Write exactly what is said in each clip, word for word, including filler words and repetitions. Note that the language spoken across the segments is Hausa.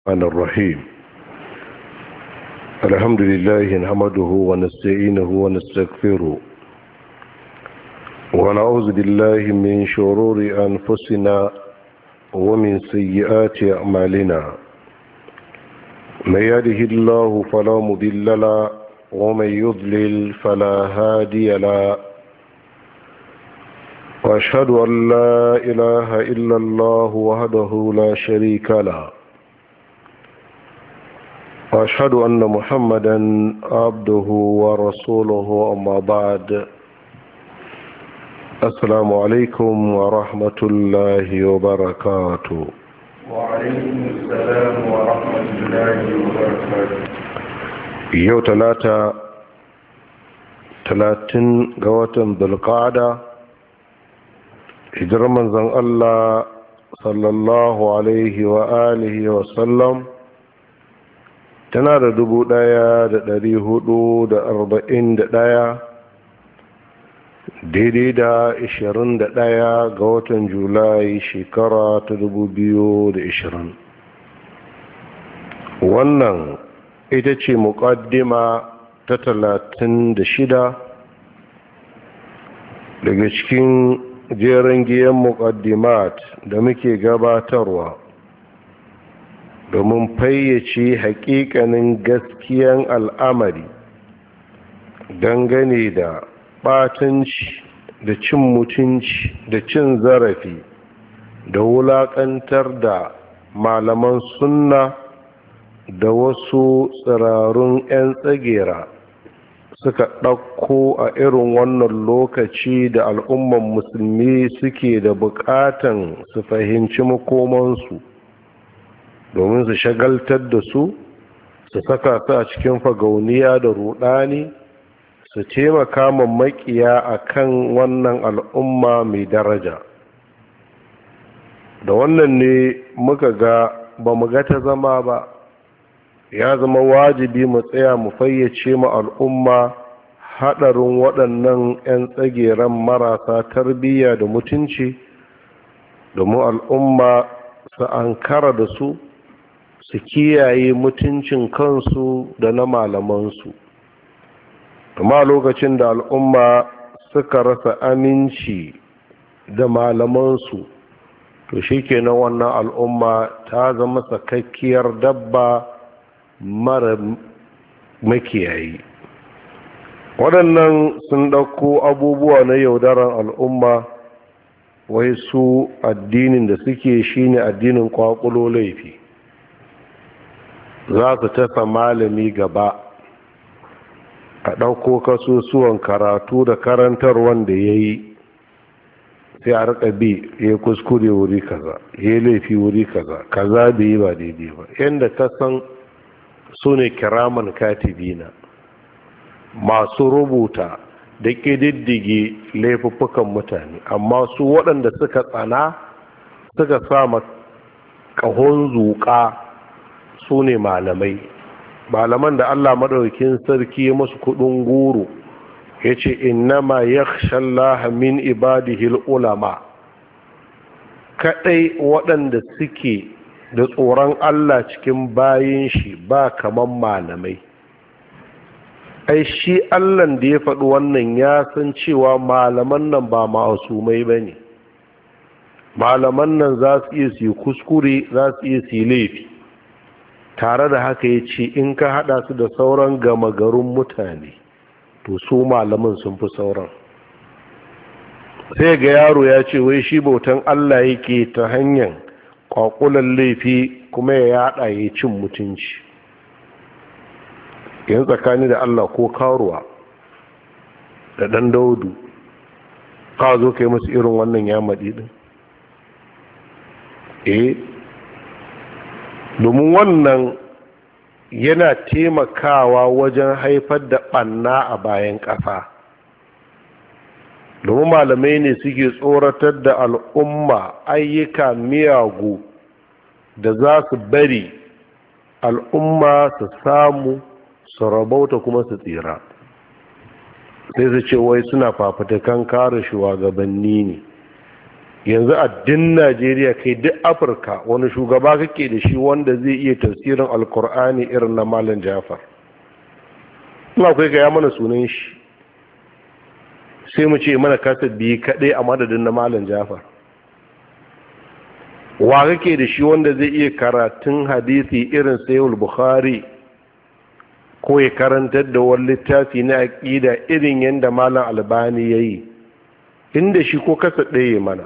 الرحمن الرحيم الحمد لله نحمده ونستعينه ونستغفره ونعوذ بالله من شرور أنفسنا ومن سيئات أعمالنا من يهده الله فلا مضل له ومن يضلل فلا هادي له وأشهد أن لا إله إلا الله وحده لا شريك له وأشهد أن محمدا عبده ورسوله أما بعد السلام عليكم ورحمة الله وبركاته. وعليكم السلام ورحمة الله وبركاته. يوم ثلاثة ثلاثين قوة بالقعدة hijirar manzon Allah sallallahu alaihi wa alihi wa sallam tana da dubu ɗaya da ɗari hudu da arba'in da ɗaya daidai da ishirin da ɗaya ga watan julai shekara ta dubu biyu da ishirin. Wannan ita ce muƙaddima ta talatin da shida daga cikin jerin giyan muƙaddimat da muke gabatarwa domin fayyace haƙiƙanin gaskiyan al'amari dangane da ɓatanci da cin mutunci da cin zarafi da wulaƙantar da malaman sunna da wasu tsirarun 'yan tsagera suka ɗauko a irin wannan lokaci da al'umman musulmi suke da buƙatan su fahimci makomansu domin su shagaltar da su su saka su a cikin fagauniya da ruɗani su taimaka ma makiya a kan wannan al'umma mai daraja. Da wannan ne muka ga ba mu ga ta zama ba, ya zama wajibi mu tsaya mu fayyace mu al'umma haɗarin waɗannan 'yan tsageren marasa tarbiyya da mutunci domin al'umma su ankara da su su kiyaye mutuncin kansu da na malamansu. Amma lokacin da al'umma suka rasa aminci da malamansu to shikenan wannan al'umma ta zama sakakkiyar dabba mara makiyayi. Waɗannan sun ɗauko abubuwa na yaudaran al'umma wai su addinin da suke shine addinin kwakulo laifi, za su tafa malami gaba a ɗauko kasusuwan karatu da karantar wanda ya yi sai a rika bi ya kuskure wuri kaza ya laifi wuri kaza kaza bai yi ba daidai ba, yadda ka san su ne kiraman katibina masu rubuta da ƙididdige laifuffukan mutane, amma su waɗanda suka tsana suka sama ƙahon zuƙa su ne malamai, malaman da Allah maɗaukin sarki ya musu kuɗin goro ya ce innama yakhshallaha min ibadihil ulama, kaɗai waɗanda suke da tsoron Allah cikin bayin shi ba kaman malamai. Ai shi Allahn da ya faɗi wannan ya san cewa malaman nan ba ma'asumai ba ne, malaman nan za su iya su yi kuskure, za su iya su yi laifi. Tare da haka ya ce in ka haɗa su da sauran gama garin mutane to su malaman sun fi sauran. Sai ga yaro ya ce wai shi bautan Allah yake ta hanyar kwakulan laifi kuma ya yada ya cin mutunci. Yan tsakani da Allah ko karuwa da ɗan daudu ka zo ka yi musu irin wannan ya maɗi ɗin? Eh, domin wannan yana taimakawa wajen haifar da ɓanna a bayan ƙasa. Domin malamai ne suke tsoratar da al'umma ayyuka miyagu da za su bari al'umma su samu su rabauta kuma su tsira. Sai su ce wai suna fafatakan kare shugabanni ne, yanzu a din Najeriya kai duk Afirka wani shugaba kake da shi wanda zai iya tafsirin alkur'ani irin na Malam Jafar? ina kai ga ya mana sunan shi sai mu ce mana kasa biyu kaɗai a madadin na Malam Jafar. Wa kake da shi wanda zai iya karatun hadisi irin Sahih Bukhari ko ya karantar da wani littafi na aqida irin yanda Malam Albani yayi? Inda shi ko kasa ɗaya mana.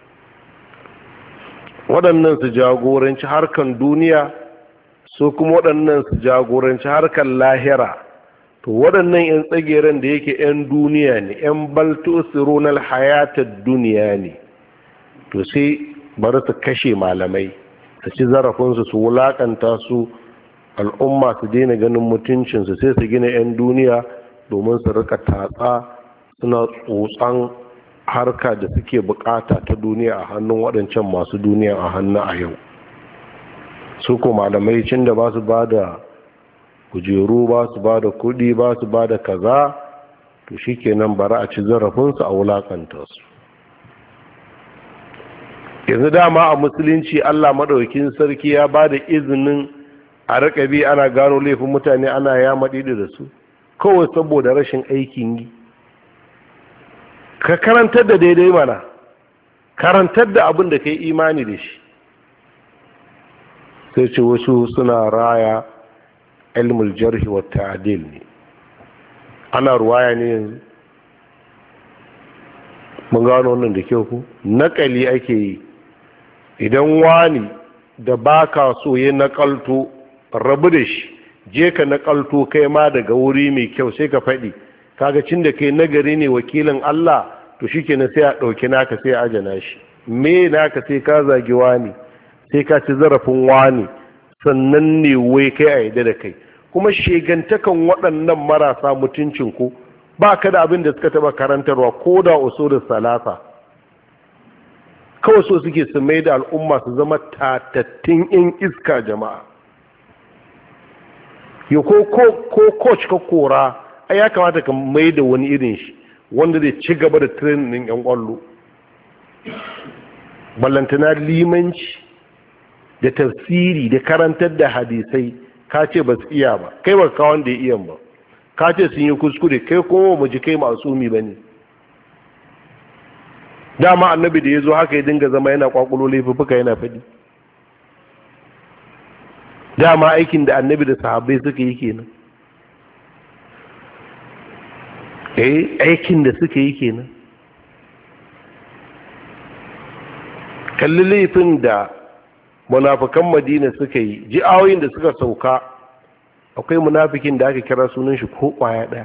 Waɗannan su jagoranci harkan duniya, su kuma waɗannan su jagoranci harkan lahira. To waɗannan 'yan tsageren da yake 'yan duniya ne, 'yan balto sironal hayatar duniya ne, to sai bari su kashe malamai, su ci zarafinsu, su wulaƙanta su, al'umma su daina ganin mutuncinsu, sai su gina 'yan duniya domin su rika tatsa suna tsotsan harka da suke bukata ta duniya a hannun waɗancan masu duniya a hannu a yau. Su ko malamai cin da ba su ba da kujeru, ba su ba da kudi, ba su ba da kaza, to shi kenan bara a ci zarafinsu a wulakanta su. Yanzu dama a musulunci Allah maɗaukin sarki ya ba da izinin a rikabi ana gano laifin mutane ana ya maɗi da su kawai saboda rashin aikin yi. Ka karantar da daidai mana, karantar da abin da ka yi imani da shi. Sai ce wasu suna raya ilmul jarhi wa ta'dil ne, ana ruwaya ne yanzu. Mun gano wannan da kyau ku, naƙali ake yi. Idan wani da baka so ya naƙalto, rabu da shi, je ka naƙalto kai ma daga wuri mai kyau sai ka faɗi. Kaga cin da kai nagari ne wakilin Allah, to shikenan sai a ɗauki naka sai a ajana shi. Me naka sai ka zagi wani, sai ka ci zarafin wani, sannan ne wai kai a yadda da kai. Kuma shegantakan waɗannan marasa mutuncin ku ba ka da abin da suka taɓa karantarwa ko da usulul salasa. Kawai so suke su mai da al'umma su zama tatattun in iska jama'a. Yo ko ko coach ka kora, ai ya kamata ka mai da wani irin shi wanda zai ci gaba da training ɗin yan ƙwallo. Ballantana limanci da tafsiri da karantar da hadisai, ka ce ba su iya ba, kai ba ka wanda ya iya ba, ka ce sun yi kuskure, kai kuma mu ji kai masumi ba ne. Dama annabi da ya zo haka ya dinga zama yana kwakulo laifuka yana faɗi. Dama aikin da annabi da sahabbai suka yi kenan. eh aikin da suka yi kenan. Kalli laifin da munafikan Madina suka yi, ji ayoyin da suka sauka, akwai munafikin da aka kira sunan shi ko kwaya daya.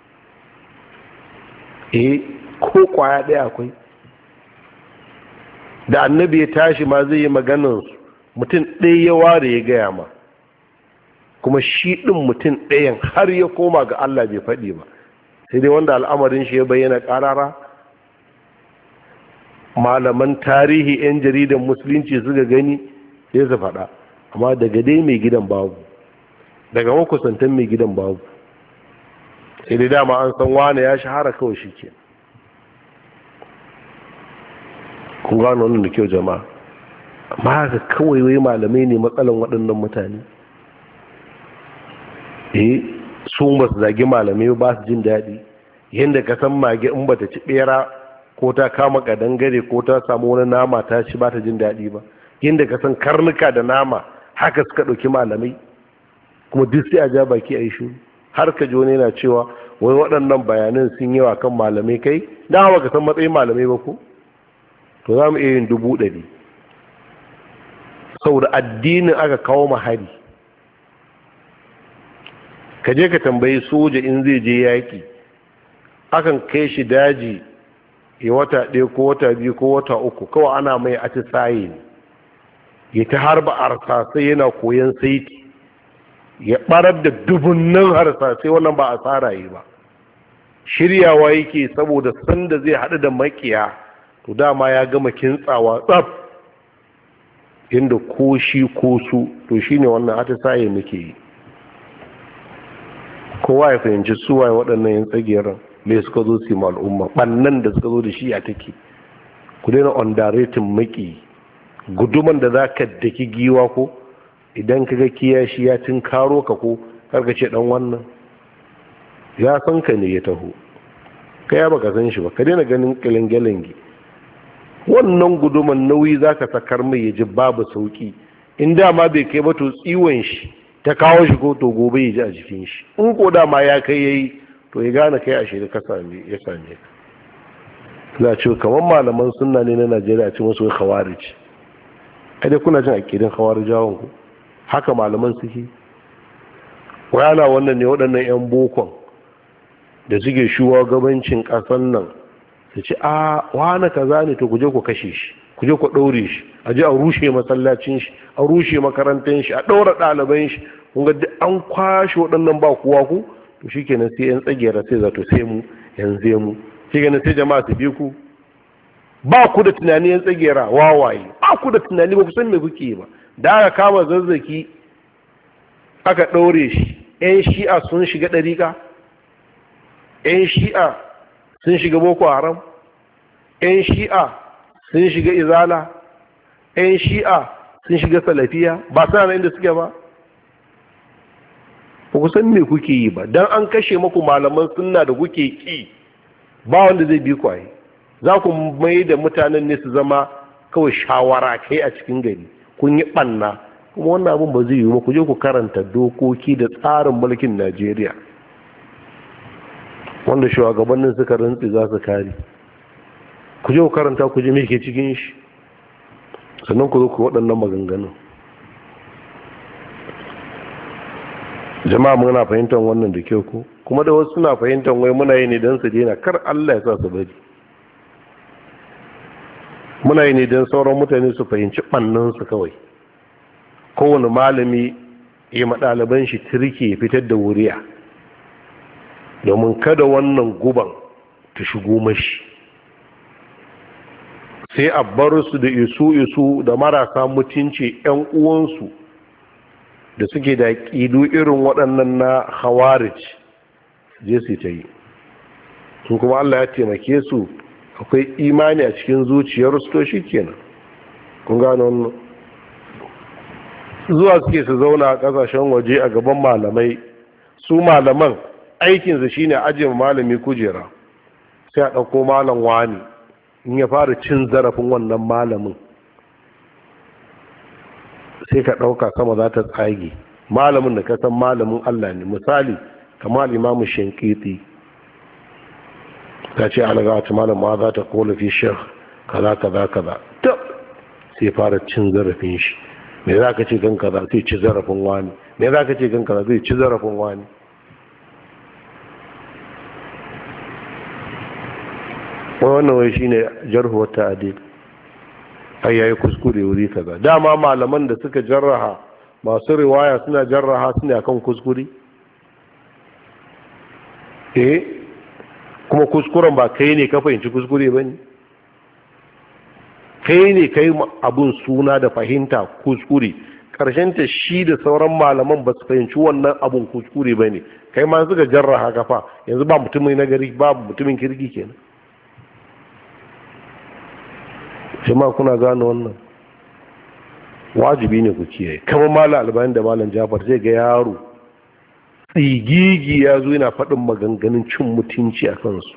eh ko kwaya daya akwai. Da annabi ya tashi ma zai yi maganar mutum ɗaya ya ware ya gaya ma, kuma shi ɗin mutum ɗayan har ya koma ga Allah bai faɗi ba, sai dai wanda al'amarin shi ya bayyana ƙarara. Malaman tarihi 'yan jaridan musulunci suka gani sai su faɗa, amma daga dai mai gidan babu, daga makusantan mai gidan babu, sai dai dama an san wane ya shahara kawai shi ke. kun gano wannan da kyau jama'a. Amma haka kawai wai malamai ne matsalan waɗannan mutane. eh su ba su zagi malamai ba su jin daɗi, yadda ka san mage in bata ci ɓera ko ta kama kadangare ko ta samu wani nama ta ci ba ta jin daɗi ba, yadda ka san karnuka da nama haka suka ɗauki malamai, kuma duk sai a ja baki a yi shi. Har ka ji wani yana cewa wai waɗannan bayanan sun yawa kan malamai. Kai dama ka san matsayin malamai ba ko, to za mu iya yin dubu ɗari, saboda addinin aka kawo mahari. Ka je ka tambayi soja in zai je yaƙi, akan kai shi daji ya wata ɗaya ko wata biyu ko wata uku, kawai ana mai atisaye ne, ya ta harba harsasai yana koyon saiti, ya ɓarar da dubunnan harsasai, wannan ba a tsara yi ba. Shiryawa yake saboda sanda zai haɗu da makiya, to dama ya gama kintsawa tsaf, inda ko shi ko su, to shine wannan atisaye muke yi. Kowa ya fahimci suwaye waɗannan yin tsageren mai suka zo su yi al'umma, ɓannan da suka zo da shi a take. ku daina underrating maki. Guduman da za ka daki giwa ko idan ka ga kiyashi ya tun karo ka ko karka ce dan wannan ya san ka ne ya taho ka ya baka san shi ba, ka daina ganin kilingelingi. Wannan guduman nauyi za ka sakar mai ya ji babu sauki, in dama bai kai ba to tsiwon shi ta kawo shi ko to gobe ya ji a jikin shi, in ko dama ya kai yayi to ya gane kai a shirya ka same ya same ka. Za ce kamar malaman sunna ne na Najeriya ce wasu khawarij. Ai dai kuna jin akidin khawarijawan ku haka malaman suke. Wayana wannan ne waɗannan yan bokon da suke shugabancin ƙasar nan su ce a wani kaza ne to kuje ku kashe shi, kuje ku ɗaure shi, a je a rushe masallacin shi, a rushe makarantar shi, a ɗaura ɗaliban shi. Kun ga duk an kwashe waɗannan ba kowa ku to shikenan sai yan tsagera sai zato sai mu yanzu mu shikenan sai jama'a su bi ku. Ba ku da tunani yan tsagera wawaye, ba ku da tunani ba ku san me kuke ba. Da aka kama Zazzaki aka ɗaure shi, yan shi'a sun shiga ɗariƙa, yan shi'a sun shiga Boko Haram, yan shi'a sun shiga Izala, yan shi'a sun shiga Salafiya, ba sana inda suke ba. Ba ku san me kuke yi ba, dan an kashe maku malaman sunna da kuke ki ba wanda zai bi ku ai. Za ku mai da mutanen ne su zama kawai shawara kai a cikin gari, kun yi ɓanna. Kuma wannan abin ba zai yi ba, ku je ku karanta dokoki da tsarin mulkin Najeriya wanda shugabannin suka rantsi za su kare. Ku je ku karanta ku je me ke cikin shi, sannan ku zo ku waɗannan maganganun. Jama'a muna fahimtar wannan da kyau ko, kuma da wasu suna fahimtar wai muna yi ne don su daina, kar Allah ya sa su bari. Muna yi ne don sauran mutane su fahimci ɓannansu kawai. Kowane malami ya maɗaliban shi turke ya fitar da wuriya domin kada wannan guban ta shigo mashi, sai a bar su da isu isu da marasa mutunci yan uwansu da suke da ƙidu irin waɗannan na khawarij je su ta yi. Sun kuma Allah ya taimake su akwai imani a cikin zuciyarsu to shi kenan. Kun gano wannan? Zuwa suke su zauna a ƙasashen waje a gaban malamai, su malaman aikinsu shine ajiye malami kujera, sai a ɗauko malam wani in ya fara cin zarafin wannan malamin sai ka ɗauka sama za ta tsage. Malamin da ka san malamin Allah ne, misali kamar imamu Shankiti ta ce alaga ta malam ma za ta kola fi shekh kaza kaza kaza ta sai fara cin zarafin shi. Me za ka ce kan kaza zai ci zarafin wani, me za ka ce kan kaza zai ci zarafin wani. Wannan wai shine jarhu wa ta'dil. Ai yayi kuskure wuri kaza. Dama malaman da suka jarraha masu riwaya suna jarraha suna kan kuskure. Eh kuma kuskuren ba kai ne ka fahimci kuskure bane. Kai ne kai abun suna da fahimta kuskure, ta shi da sauran malaman ba su fahimci wannan abun kuskure ba ne, kai ma suka jarraha kafa, yanzu ba mutumin nagari ba mutumin kirki kenan. jama'a kuna gano wannan wajibi ne ku kiyaye. Kamar malam Albani da malam Jafar zai ga yaro tsigigi ya zo yana faɗin maganganun cin mutunci a kansu,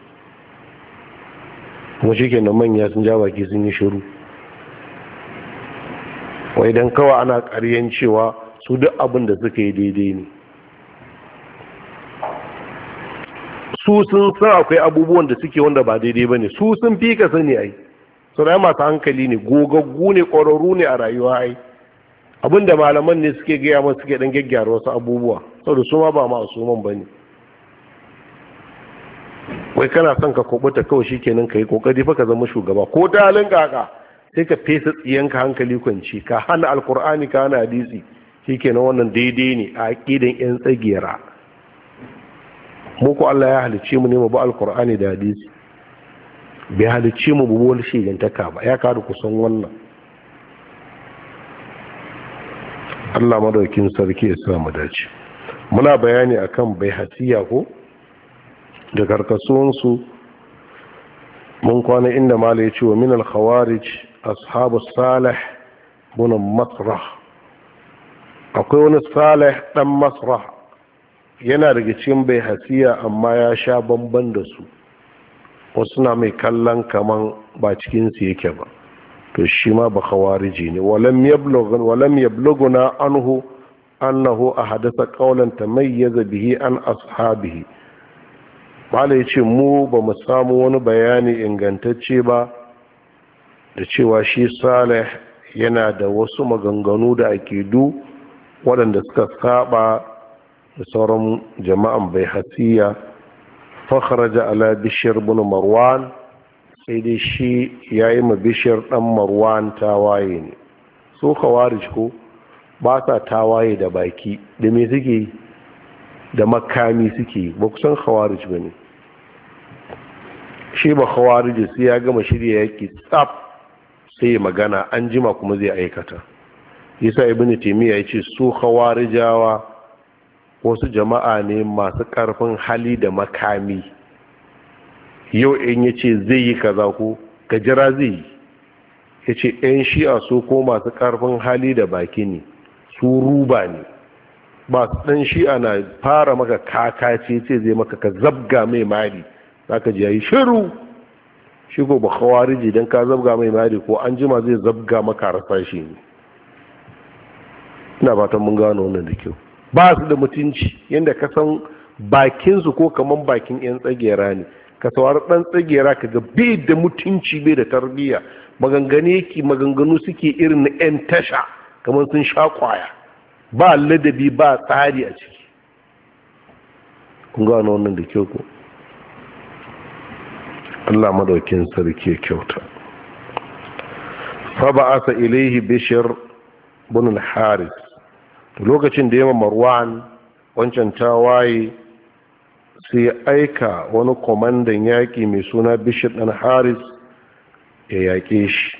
kuma shi kenan manya sun ja baki sun yi shiru. Wai don kawai ana ƙaryan cewa su duk abin da suka yi daidai ne. Su sun san akwai abubuwan da suke wanda ba daidai ba ne, su sun fi ka sani ai. Sau da masu hankali ne, gogaggu ne, ƙwararru ne a rayuwa ai. Abin da malaman ne suke gaya masu suke ɗan gyaggyara wasu abubuwa, sau da su ma ba ma'asuman ba ne. Wai kana son ka kubuta kawai shi kenan ka yi ƙoƙari fa ka zama shugaba, ko ta halin kaka sai ka fesa tsiyanka hankali kwanci, ka hana alkur'ani ka hana hadisi, shi kenan wannan daidai ne a aƙidan 'yan tsagera. Muku Allah ya halicce mu ne mu ba alkur'ani da hadisi, bai halicce mu bu wani shigantaka ba, ya kada kusan wannan. Allah madaukin sarki ya sa mu dace. Muna bayani akan bai hatiya ko da karkasuwansu mun kwana inda mala ya ce wa min al-khawarij ashabu salih bin masrah, akwai wani salih dan masrah yana daga cikin bai hasiya amma ya sha bamban da su, wasu na mai kallon kaman ba cikinsu yake ba, to shi ma ba khawariji ne. walam yablughu walam yablughuna anhu annahu ahadatha qawlan tamayyaza bihi an ashabihi. mala yace mu ba mu samu wani bayani ingantacce ba da cewa shi salih yana da wasu maganganu da akidu waɗanda suka saba da sauran jama'an bai hasiya. fakharaja ala bishir bin marwan, sai dai shi yayi ma bishir dan marwan tawaye ne. so khawarij ko ba sa tawaye da baki, da me suke da makami suke, ba kusan khawarij bane. shi ba khawarij sai ya gama shirya yaki tsaf sai ya magana, an jima kuma zai aikata. yasa ibnu taymiya yace su khawarijawa wasu jama'a ne masu karfin hali da makami. yau in yace zai yi kaza ko gajira zai yi. yace ɗan shi'a su ko masu karfin hali da baki ne, su ruba ne. ba ɗan shi'a na fara maka kakace ce zai maka ka zabga mai mari zaka ji yayi shiru. shi ko ba khawariji dan ka zabga mai mari ko an jima zai zabga maka rasa shi ne. ina fatan mun gano wannan da kyau. ba su da mutunci yadda ka san bakinsu ko kaman bakin 'yan tsagera ne. ka saurari ɗan tsagera ka ga bai da mutunci bai da tarbiyya, maganganu yake maganganu suke irin na 'yan tasha kamar sun sha kwaya, ba ladabi ba tsari a ciki. kun gano wannan da kyau ko Allah madaukin sarki kyauta. fa ba'asa ilaihi bishir bin al-haris, lokacin da ya marwan wancan tawaye sai ya aika wani kwamandan yaƙi mai suna bishir ɗan haris ya yaƙe shi.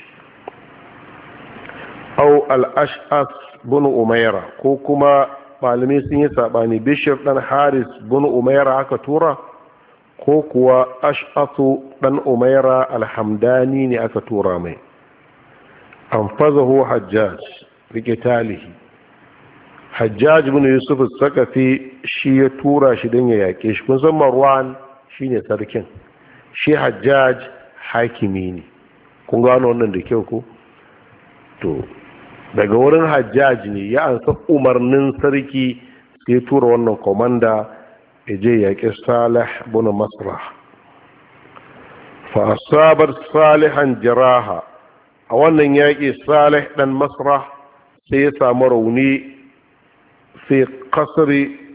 au al-ash'as bin umaira, ko kuma malamai sun yi saɓani bishir ɗan haris bin umaira aka tura ko kuwa ash'asu ɗan umaira alhamdani ne aka tura mai. an fazahu hajjaj rike talihi, hajjaj bin yusuf sakafi shi ya tura shi don ya yaƙe shi. kun san marwan shi ne sarkin, shi hajjaj hakimi ne. kun gano wannan da kyau ko to daga wurin hajjaj ne ya ansa umarnin sarki sai tura wannan komanda ya je yaƙi salih bin masrah. fa asabar salihan jiraha, a wannan yaƙi salih ɗan masrah sai ya samu rauni في قصر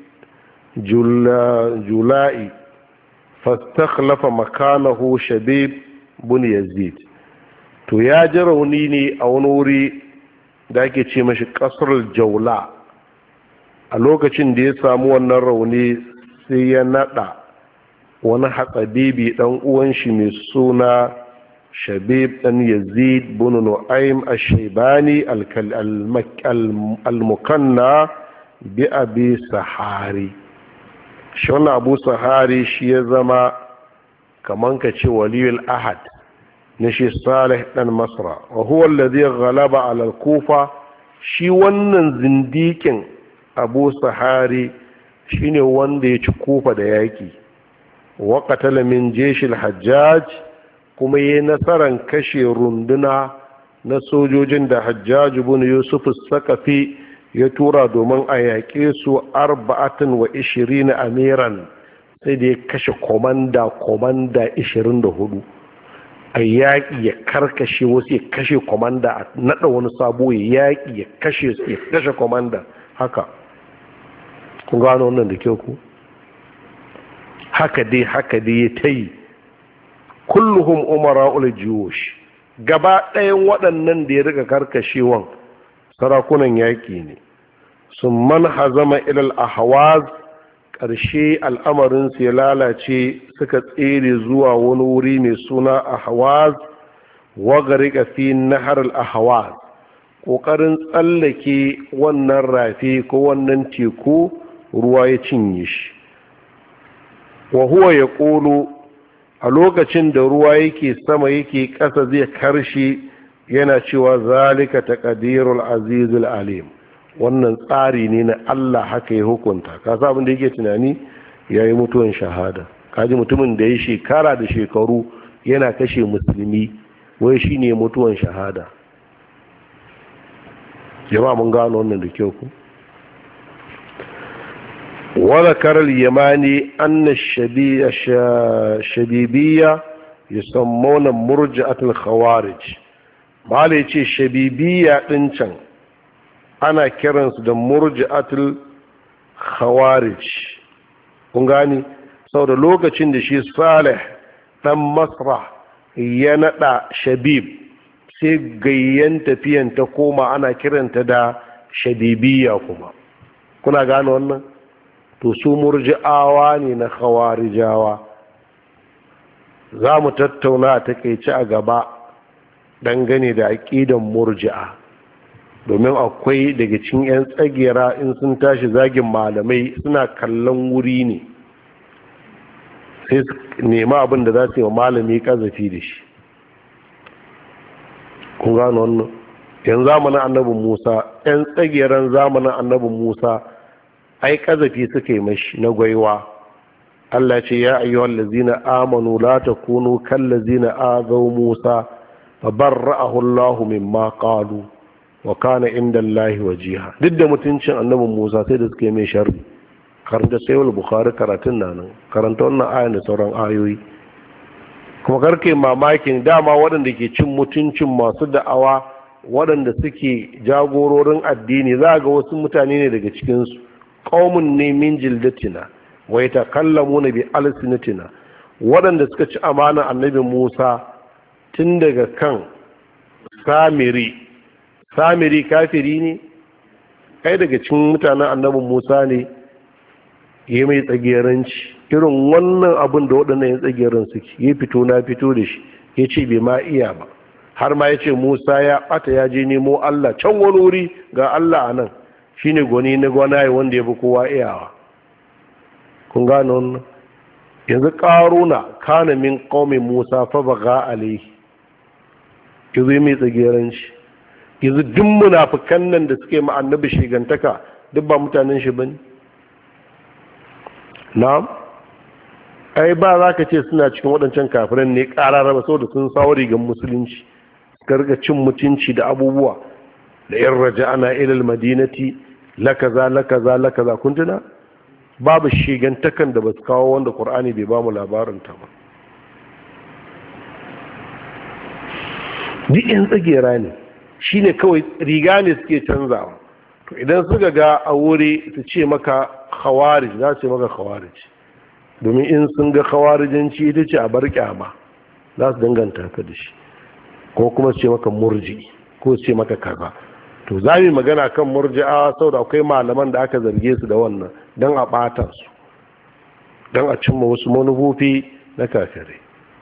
جولاء فاستخلف مكانه شبيب بن يزيد. to ya ji rauni ne a wani wuri da ake ce mashi kasar jaula. a lokacin da ya samu wannan rauni sai ya nada wani hatsabibi dan uwan shi mai suna shabib dan yazid bin nu'aym ash-shaybani al-mukanna bi abi sahari. shi wannan abu sahari shi ya zama kaman ka ce waliyul ahad na shi salih dan masra, wa huwa alladhi ghalaba ala al-kufa. shi wannan zindikin abu sahari shine wanda ya ci kufa da yaki. wa qatala min jaysh al-hajjaj, kuma yayi nasaran kashe runduna na sojojin da hajjaj ibn yusuf as-saqafi ya tura domin a yaƙe su arba'atin wa ishirin amiran, sai da ya kashe komanda komanda ishirin da hudu. a yaƙi ya karkashe wasu ya kashe komanda, a naɗa wani sabo ya yaƙi ya kashe su ya kashe komanda. haka kun gano wannan da kyau ku haka dai haka dai ya ta yi. kulluhum umara'ul jiyush, gaba ɗayan waɗannan da ya rika karkashewan sarakunan yaƙi ne. sun man hazama ilal ahwaz, ƙarshe al'amarinsu ya lalace suka tsere zuwa wani wuri mai suna ahwaz. wagarika fi nahar al-ahwaz, ƙoƙarin tsallake wannan rafi ko wannan teku ruwa ya cinye shi. wa huwa ya ƙolo a lokacin da ruwa yake sama yake ƙasa zai karshe yana cewa zalika taqdirul azizul alim, wannan tsari ne na Allah haka ya hukunta. ka sa abin da yake tunani yayi mutuwan shahada. kaji mutumin da ya shekara da shekaru yana kashe musulmi wai shine mutuwan shahada. jama'a mun gano wannan da kyau ku. وذكر اليماني أن الشبيبية يسمون مرجعة الخوارج. ما ليش الشبيبية تنشن أنا كرنس ده مرجعة الخوارج. كونغاني صار لوكا تشند شي صالح تم مسرح ينطع شبيب sai gayyanta fiyan ta koma ana kiranta da shadibiyya kuma. kuna gane wannan? to su murji'awa ne na khawarijawa. za mu tattauna a takeice a gaba dangane da aƙidan murji'a, domin akwai daga cikin 'yan tsagera in sun tashi zagin malamai suna kallon wuri ne sai su nema abin da za su yi wa malami kazafi da shi. kun gano wannan? yan zamanin annabin musa 'yan tsageren zamanin annabin musa ai kazafi suka yi mashi na gwaiwa. Allah ce ya ayyuhal ladzina amanu la takunu kal ladzina azaw Musa fa barra'ahu Allah mimma qalu wa kana inda Allah wajiha. duk da mutuncin annabin Musa sai da suka yi mai sharri. karanta sayyid bukhari karatun nan karanta wannan aya da sauran ayoyi. kuma karke mamakin dama waɗanda ke cin mutuncin masu da'awa waɗanda suke jagororin addini za ga wasu mutane ne daga cikinsu qaumun ne min jildatina wa yatakallamuna bi alsinatina, waɗanda suka ci amana annabi Musa tun daga kan Samiri. Samiri kafiri ne kai daga cikin mutanen annabi Musa ne ya mai tsageranci irin wannan abin da waɗannan ya tsageran suke ya fito na fito da shi ya ce bai ma iya ba, har ma ya ce Musa ya ɓata ya je nemo Allah can wani wuri ga Allah a nan shine gwani na gwanaye wanda ya fi kowa iyawa. kun gane wannan? yanzu ƙaruna kana min ƙaumin Musa fa baga alaihi yanzu mai tsageranci. yanzu duk munafikan nan da suke ma annabi shigantaka duk ba mutanen shi bane? na'am, ai ba za ka ce suna cikin waɗancan kafiran ne ƙarara ba saboda sun sawo rigar musulunci suka riga cin mutunci da abubuwa da yan raja ana ilal madinati lakaza lakaza lakaza kun tuna babu shigantakan da ba su kawo wanda Qur'ani bai ba mu labarin ta ba. duk yan tsagera ne shine kawai riga ne suke canzawa. to idan suka ga a wuri su ce maka khawarij za su ce maka khawarij, domin in sun ga khawarijanci ita ce a bar kyama za su danganta ka da shi, ko kuma su ce maka murji ko su ce maka kaza. to za mu magana kan murji'a saboda akwai malaman da aka zarge su da wannan don a ɓata su, don a cimma wasu manufofi na kafirai.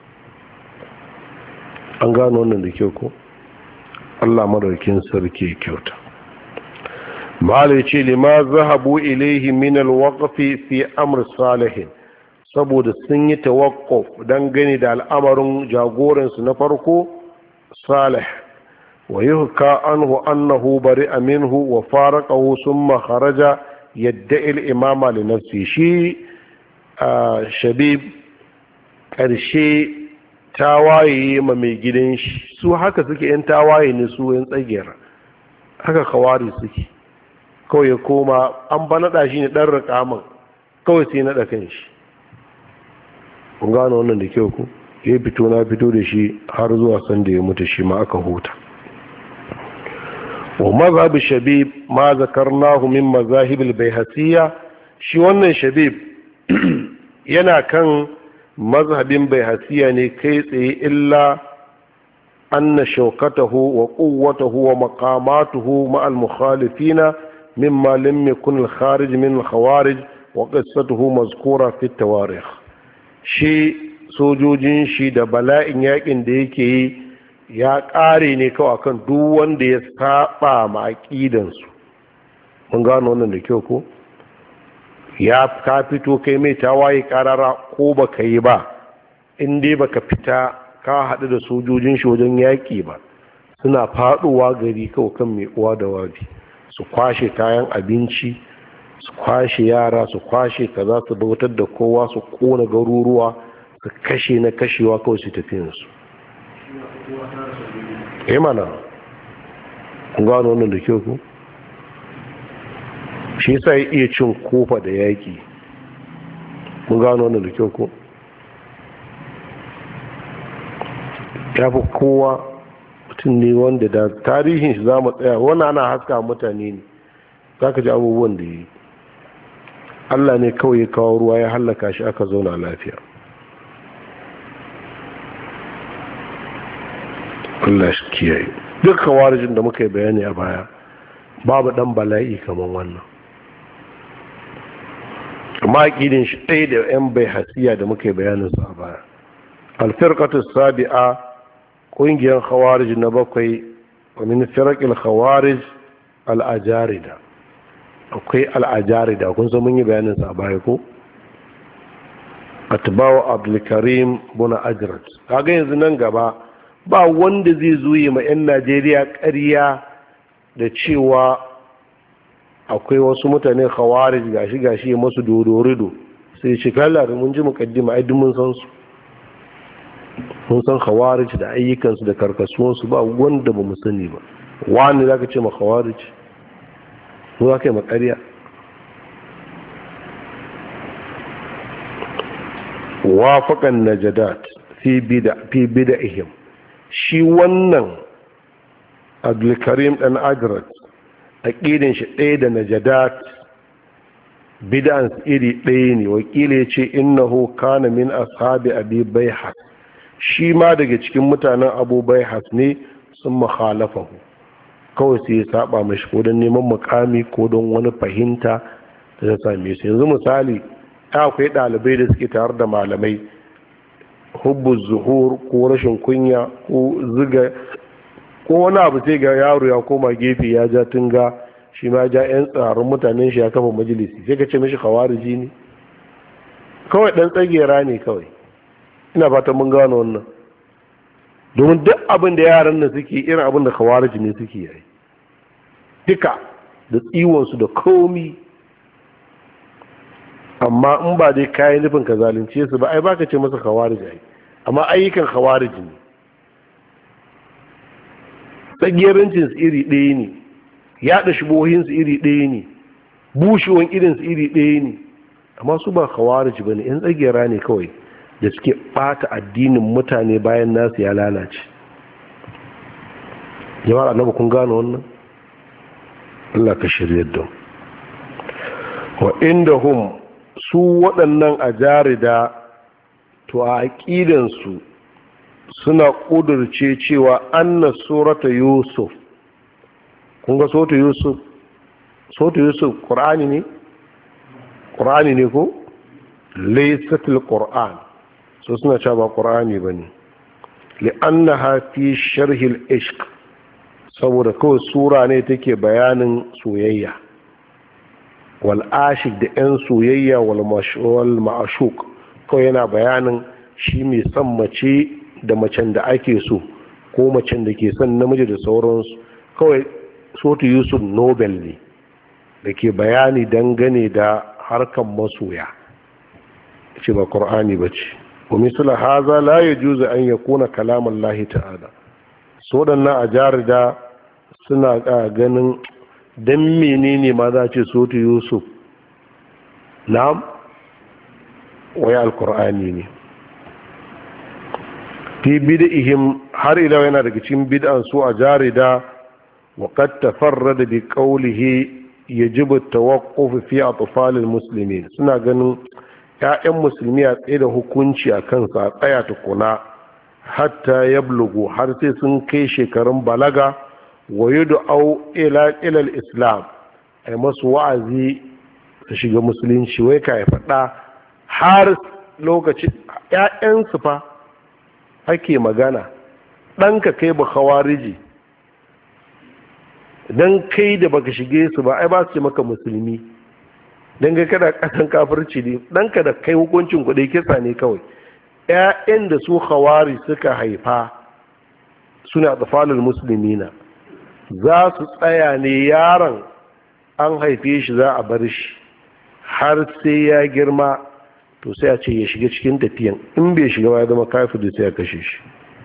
an gano wannan da kyau ko? Allah madaukin sarki kyauta. malai ce lima zahabu ilaihi min alwaqfi fi amr salihin, saboda sun yi tawaqquf dan gani da al'amarin jagoransu na farko salih. wa yuhka anhu annahu bari'a minhu wa faraqahu thumma kharaja yadda'i al-imama li nafsi. shi shabib karshe tawaye ma mai gidan shi, su haka suke yan tawaye ne su yan tsagera haka kawari suke. kawai ya koma an ba naɗa shi ne ɗan rikaman kawai sai naɗa kan shi. kun gano wannan da kyau ku? ya fito na fito da shi har zuwa sanda ya mutu shi ma aka huta. wa mazhab shabib ma zakarnahu min mazahib al-bayhasiyya, shi wannan shabib yana kan mazhabin bayhasiyya ne kai tsaye, illa anna shawkatahu wa quwwatahu wa maqamatuhu ma al-mukhalifina مما لم يكن الخارج من الخوارج وقصته مذكورة في التواريخ. shi sojojin shi da bala'in yakin da yake yi ya ƙare ne kawai kan duk wanda ya saba ma aqidansu. mun gano wannan da kyau ko? ya ka fito kai mai tawaye karara ko baka yi ba in dai baka fita ka haɗu da sojojin shi wajen yaƙi ba, suna faɗowa gari kawai kan mai uwa da wabi, su kwashe kayan abinci, su kwashe yara, su kwashe kaza, su bautar da kowa, su kona garuruwa, su kashe na kashewa kawai su tafiyansu. eh mana kun gano wannan da kyau ku? Shi yasa ya iya cin kofa da yaƙi. Mun gano wannan da kyau ku? Ya fi kowa mutum ne wanda da tarihin shi za mu tsaya, wannan ana haska mutane ne, za ka ji abubuwan da ya yi. Allah ne kawai ya kawo ruwa ya hallaka shi, aka zauna lafiya. Allah shi kiyaye. Duk kawarijin da muka yi bayani a baya babu dan bala'i kamar wannan, amma aƙidin shi ɗaya da yan bai hasiya da muka yi bayaninsu a baya. Alfirqatu sabi'a, ƙungiyar khawarij na bakwai, wa min firaqil khawarij al-ajarida. Akwai al-ajarida, kun san mun yi bayanin sa a baya ko? Atba'u Abdul Karim bin Ajrat. Kaga yanzu nan gaba ba wanda zai zuye ma 'yan Najeriya ƙarya da cewa akwai wasu mutane khawarij gashi gashi masu dodorido, sai ce kalla da mun ji mukaddima ai duk mun san su. Mun san khawarij da ayyukansu da karkasuwansu, ba wanda ba mu sani ba. Wani za ka ce ma khawarij? Mu za ka yi makariya? Wafaƙan najadat fi bida'ihim. Shi wannan Abdulkarim ɗan Ajrat, aƙidin shi ɗaya da najadat, bid'an iri ɗaya ne. Wakili ya ce innahu kana min ashabi abi baihas, shi ma daga cikin mutanen abu baihas ne, sun makhalafahu, kawai sai ya saba mashi ko don neman mukami ko don wani fahimta da ta same su. Yanzu misali, akwai ɗalibai da suke tare da malamai, hubbu zuhur ko rashin kunya ko ziga ko wani abu, sai ga yaro ya koma gefe ya ja tunga, shi ma ja yan tsarin mutanen shi ya kafa majalisi, sai ka ce mishi khawariji ne? Kawai dan tsagera ne kawai. Ina fatan mun gano wannan, domin duk abin da yaran nan suke irin abin da khawariji ne suke yi, duka da tsiwonsu da komi. Amma in ba dai kayan nufin ka zalunce su ba, ai baka ce masa khawariji ai, amma ayyukan khawariji ne. Tsagerancin su iri ɗaya ne, yaɗa shubohin su iri ɗaya ne, bushewan irin su iri ɗaya ne, amma su ba khawariji bane, yan tsagera ne kawai da suke ɓata addinin mutane bayan nasu ya lalace. Jama'ar annabi kun gane wannan? Allah ka shirye da wa indahum, su waɗannan ajarida, to a aƙidansu suna ƙudurce cewa anna surata Yusuf, kun ga surata Yusuf, surata Yusuf ƙur'ani ne? ƙur'ani ne ko? laysatul ƙur'an, so suna cewa ba ƙur'ani ba ne, li'annaha fi sharhil ishq, saboda kawai sura ne take bayanin soyayya, wal ashik da 'yan soyayya, wal ma'ashuk, kawai yana bayanin shi mai son mace da macen da ake so, ko macen da ke son namiji da sauransu. Kawai sotu Yusuf Nobel ne da ke bayani dangane da harkan masoya, ce ba ƙur'ani ba ce. wa misala haza la yajuzu an yakuna kalaman lahi ta'ala. So waɗannan a jarida suna ganin dan menene ma za ce sotu Yusuf na'am waya alqur'ani ne. fi bid'ihim, har ila yana daga cikin bid'an su a jarida, wa qad tafarrada bi qawlihi yajibu at-tawaqquf fi atfal al-muslimin. Suna ganin ƴaƴan musulmi a tsaye da hukunci a kansa, a tsaya tukuna hatta yablugu, har sai sun kai shekarun balaga, wa yud'au ila ila al-islam, ai masu wa'azi su shiga musulunci. Wai ka ya faɗa har lokaci ƴaƴansu fa ake magana, ɗanka kai ba khawariji, dan kai da baka shige su ba ai ba su ce maka musulmi, dan ga kada kasan kafirci ne, ɗanka da kai hukuncin kuɗi kisa ne kawai. ƴaƴan da su khawari suka haifa suna tsafalul muslimina za su tsaya ne yaron an haife shi za a bar shi har sai ya girma, to sai a ce ya shiga cikin tafiyan, in bai shiga ba ya zama kafiri sai ya kashe shi.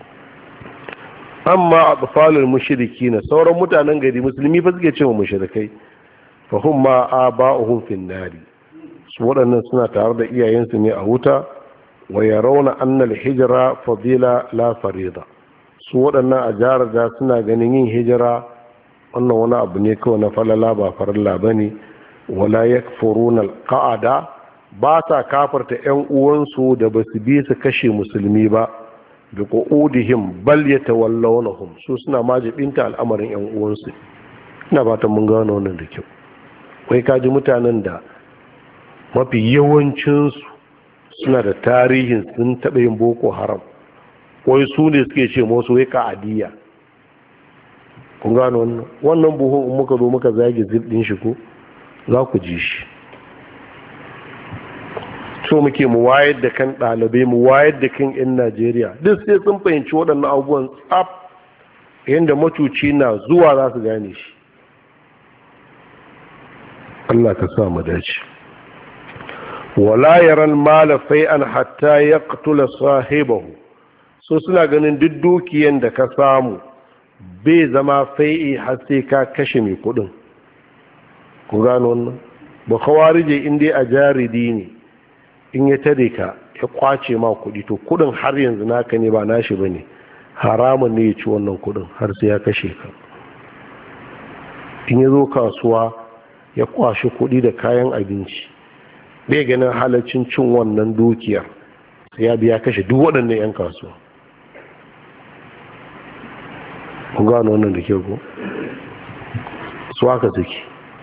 amma atfalul mushrikina sauran mutanen gari musulmi fa suke cewa mushrikai fa hum ma aba'uhum fin nari, su waɗannan suna tare da iyayensu ne a wuta. wa yarawna anna al-hijra fadila la farida, su waɗannan a jaraja suna ganin yin hijira wannan wani abu ne kawai na falala ba farilla bane. wala yakfuruna al-qa'ada, ba ta kafarta ƴan uwansu da basu bi su kashe musulmi ba bi qu'udihim bal yatawallawnahum, su suna majibinta al'amarin ƴan uwansu. ina fatan mun gano wannan da kyau. wai kaji mutanen da mafi yawancinsu suna da tarihin sun taɓa yin boko haram, wai su ne suke ce masu wai ka'adiyya. kun gano wannan wannan buhun in muka zo muka zage zirɗin shi ko za ku ji shi. so muke mu wayar da kan ɗalibai, mu wayar da kan 'yan najeriya duk sai sun fahimci waɗannan abubuwan tsaf, yadda matuci na zuwa za su gane shi. Allah ka sa mu dace. wala yaran mala fai'an hatta yaqtula sahibahu, so suna ganin duk dukiyan da ka samu bai zama fai'i har sai ka kashe mai kudin. ku gano wannan ba khawarije in dai a jaridi ne, in ya tare ka ya kwace ma kudi to kudin har yanzu naka ne ba nashi bane, haramun ne ya ci wannan kudin har sai ya kashe ka. in ya zo kasuwa ya kwashe kudi da kayan abinci bai ganin halaccin cin wannan dukiyar sai ya biya kashe duk waɗannan 'yan kasuwa. ku gano wannan da ke ko su aka suke.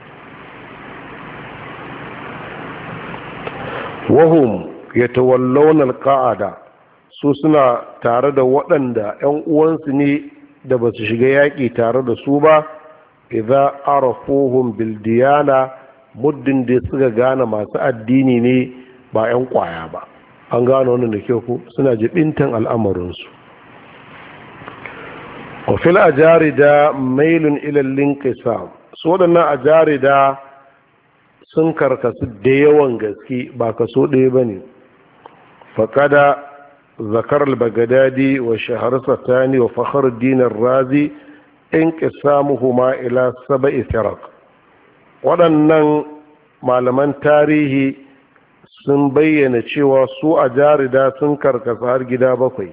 wahum ya tawallaunar ka'ada, su suna tare da waɗanda 'yan uwansu ne da ba su shiga yaƙi tare da su ba, idza arafuhum bil diyana, muddin da suka gane masu addini ne ba 'yan kwaya ba. an gano wannan da kyau ko suna jibintan al'amarinsu. wa fil ajarida mailun ila linqisam, su waɗannan ajarida sun karkasu da yawan gaske ba kaso ɗaya bane. faqada zakar al-baghdadi wa shahr satani wa fakhr ad-din ar-razi inqisamuhuma ila sab'i firaq. waɗannan malaman tarihi sun bayyana cewa su a jarida sun karkasa har gida bakwai.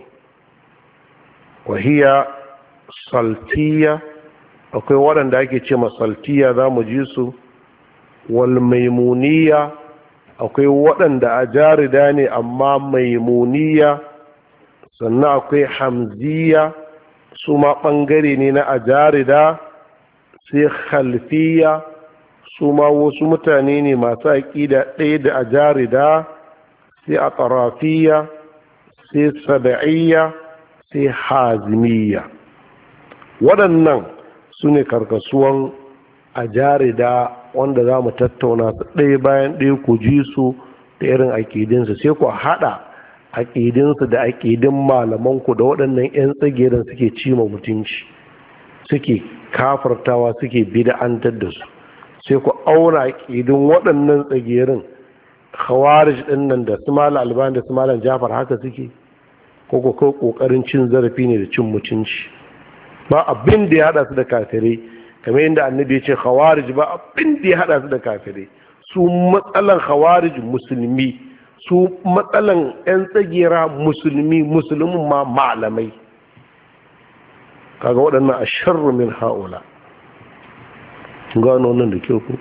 wahiya saltiya, akwai waɗanda ake ce masaltiya za mu ji su. wal maimuniya, akwai waɗanda a jarida ne amma maimuniya. sannan akwai hamziya, su ma ɓangare ne na a jarida. sai khalfiya, su ma wasu mutane ne masu aƙida ɗaya da a jarida. sai a tsarafiya, sai saba'iyya, sai hazimiya. waɗannan su ne karkasuwan a jarida wanda za mu tattauna su ɗaya bayan ɗaya ku ji su da irin aƙidinsu, sai ku haɗa aƙidinsu da aƙidin malamanku da waɗannan 'yan tsagerin suke cima mutunci, suke kafartawa, suke bida'antar da su. sai ku aura aƙidin waɗannan tsagerin khawarij ɗin nan da su malam albani da su malam jafar haka suke, ko ku kai ƙoƙarin cin zarafi ne da cin mutunci. ba abin da ya haɗa su da kafirai, kamar yadda annabi ya ce khawarij ba abin da ya haɗa su da kafirai. su matsalan khawarij musulmi, su matsalan 'yan tsagera musulmi, musulmin ma malamai. kaga waɗannan a sharru min ha'ula. gano wannan da kyau ku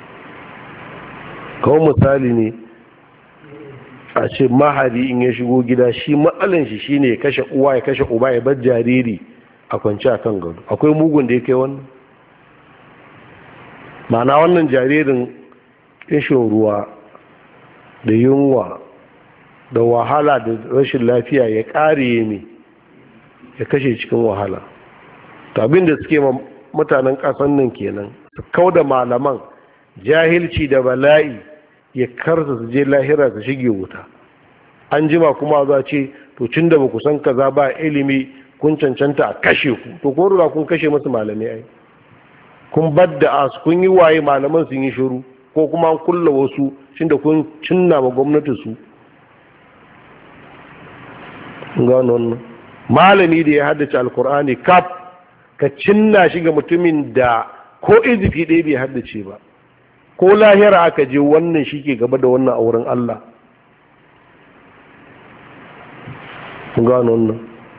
kawo misali ne a ce mahari in ya shigo gida shi matsalan shi shine ya kashe uwa ya kashe uba ya bar jariri a kwanci a kan gado. akwai mugun da ya kai wannan? ma'ana wannan jaririn kishin ruwa da yunwa da wahala da rashin lafiya ya ƙare ne ya kashe cikin wahala. abin da suke mutanen ƙasan nan kenan, su kau da malaman, jahilci da bala'i ya karsa su je lahira su shige wuta. an jima kuma za ce to cin da ba ku san kaza ba ilimi kun cancanta a kashe ku, to ko ruwa kun kashe masu malamai ai, kun badda as kun yi waye malaman sun yi shiru, ko kuma an kulla wasu cin da kun cinna ma gwamnati su. Gano wannan malami da ya haddace alkur'ani kaf ka cinna shi ga mutumin da ko izifi ɗaya bai haddace ba, ko lahira aka je wannan shi ke gaba da wannan a wurin Allah. Gano wannan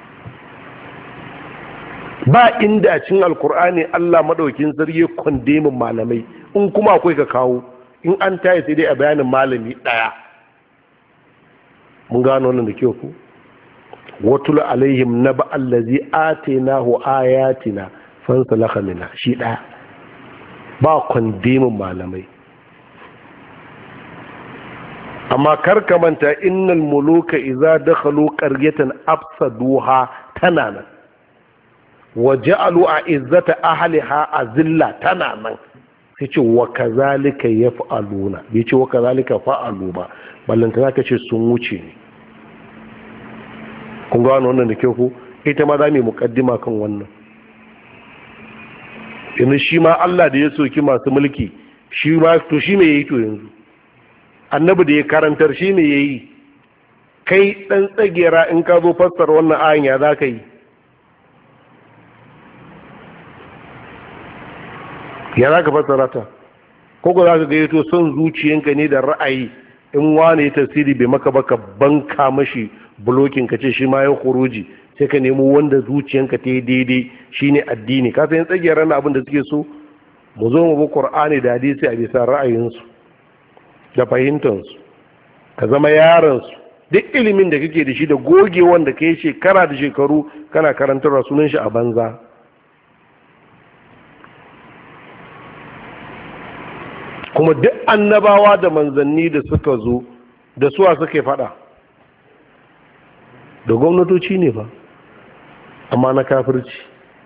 ba inda a cikin alkur'ani Allah madaukin sarki kondemin malamai, in kuma akwai ka kawo, in an tayi sai dai a bayanin malami ɗaya. Mun gano wannan da kyau ku. watul alaihim naba allazi atainahu ayatina fansalakha minha, shi ɗaya ba kondemin malamai. amma karka manta innal muluka idza dakhalu qaryatan afsaduha tana nan, wa ja'alu a'izzata ahliha azilla tana nan, sai ce wa kazalika yaf'aluna, bai ce wa kazalika fa'alu ba, ballanta zaka ce sun wuce ne. kun ga wannan da kyau ku, ita ma za mu mukaddima kan wannan. yanzu shi ma Allah da ya soki masu mulki, shi ma to shi me yayi to yanzu? Annabi da ya karantar shi me yayi? Kai dan tsagera in ka zo fassara wannan ayan ya zaka yi? Ya zaka fassara ta? Ko ko zaka ga yato son zuciyanka ne da ra'ayi, in wani tafsiri bai maka baka banka mashi blokin ka ce shi ma ya khuruji, sai ka nemo wanda zuciyanka ta yi daidai shine addini. Ka san tsagera na abin da suke so, mu zo mu bi Qur'ani da hadisi a bisa ra'ayinsu da fahimtansu, ka zama yaransu. Duk ilimin da kake da shi da goge wanda ka yi shekara da shekaru kana karantarwa, sunan shi a banza. kuma duk annabawa da manzanni da suka zo da suwa suke fada da gwamnatoci ne ba, amma na kafirci.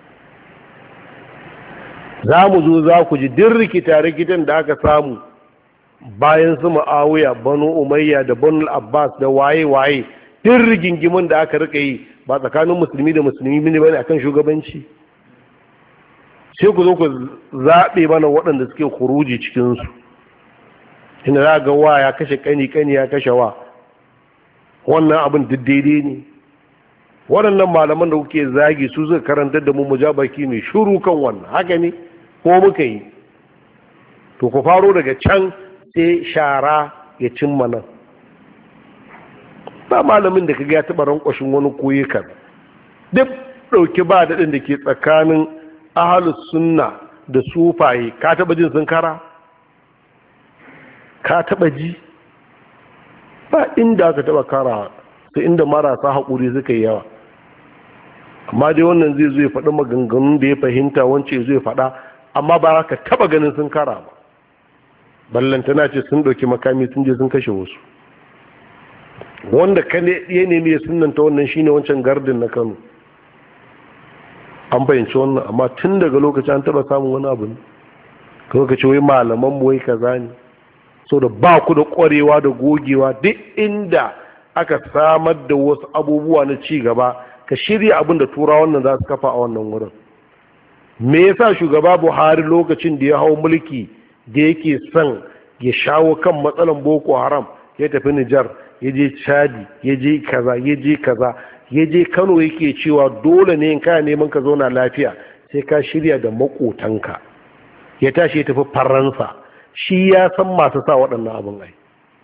za mu zo za ku ji din rikita-rikitan da aka samu bayan su Muawiya, Banu Umayya da Banu Abbas da waye-waye, din rigingimin da aka rika yi ba tsakanin musulmi da musulmi ne bane akan shugabanci. sai ku zo ku zaɓe mana waɗanda suke kuruji cikinsu, inda za ga wa ya kashe ƙani, ƙani ya kashe wa, wannan abin duk daidai ne. waɗannan malaman da kuke zagi su suka karantar da mu mujabaki mai shuru kan wannan, haka ne ko muka yi? to ku faro daga can sai shara ya cimma nan. ba malamin da kaga ya taɓa rankwashin wani koyi kan duk ɗauki ba daɗin da ke tsakanin ahalus sunna da sufaye. ka taba jin sun kara? ka taba ji? ba inda aka taba kara, sai inda marasa haƙuri suka yi yawa. amma dai wannan zai zo ya faɗi maganganun da ya fahimta, wance zai faɗa, amma ba ka taba ganin sun kara ba. ballantana ce sun ɗauki makami sun je sun kashe wasu. wanda ka ne ya nemi ya sunanta wannan shine wancan gardin na Kano. an fahimci wannan, amma tun daga lokacin an taba samun wani abu ne kawai ka ce wai malaman mu wai kaza ne, so da ba ku da ƙwarewa da gogewa. duk inda aka samar da wasu abubuwa na ci gaba, ka shirya abin da turawa wannan za su kafa a wannan wurin. me yasa shugaba Buhari lokacin da ya hau mulki da yake son ya shawo kan matsalan Boko Haram ya tafi Nijar, ya je Chadi, ya je kaza, ya je kaza, ya je Kano, yake cewa dole ne in kana neman ka zauna lafiya sai ka shirya da makotanka. ya tashi ya tafi Faransa, shi ya san masu sa waɗannan abin ai,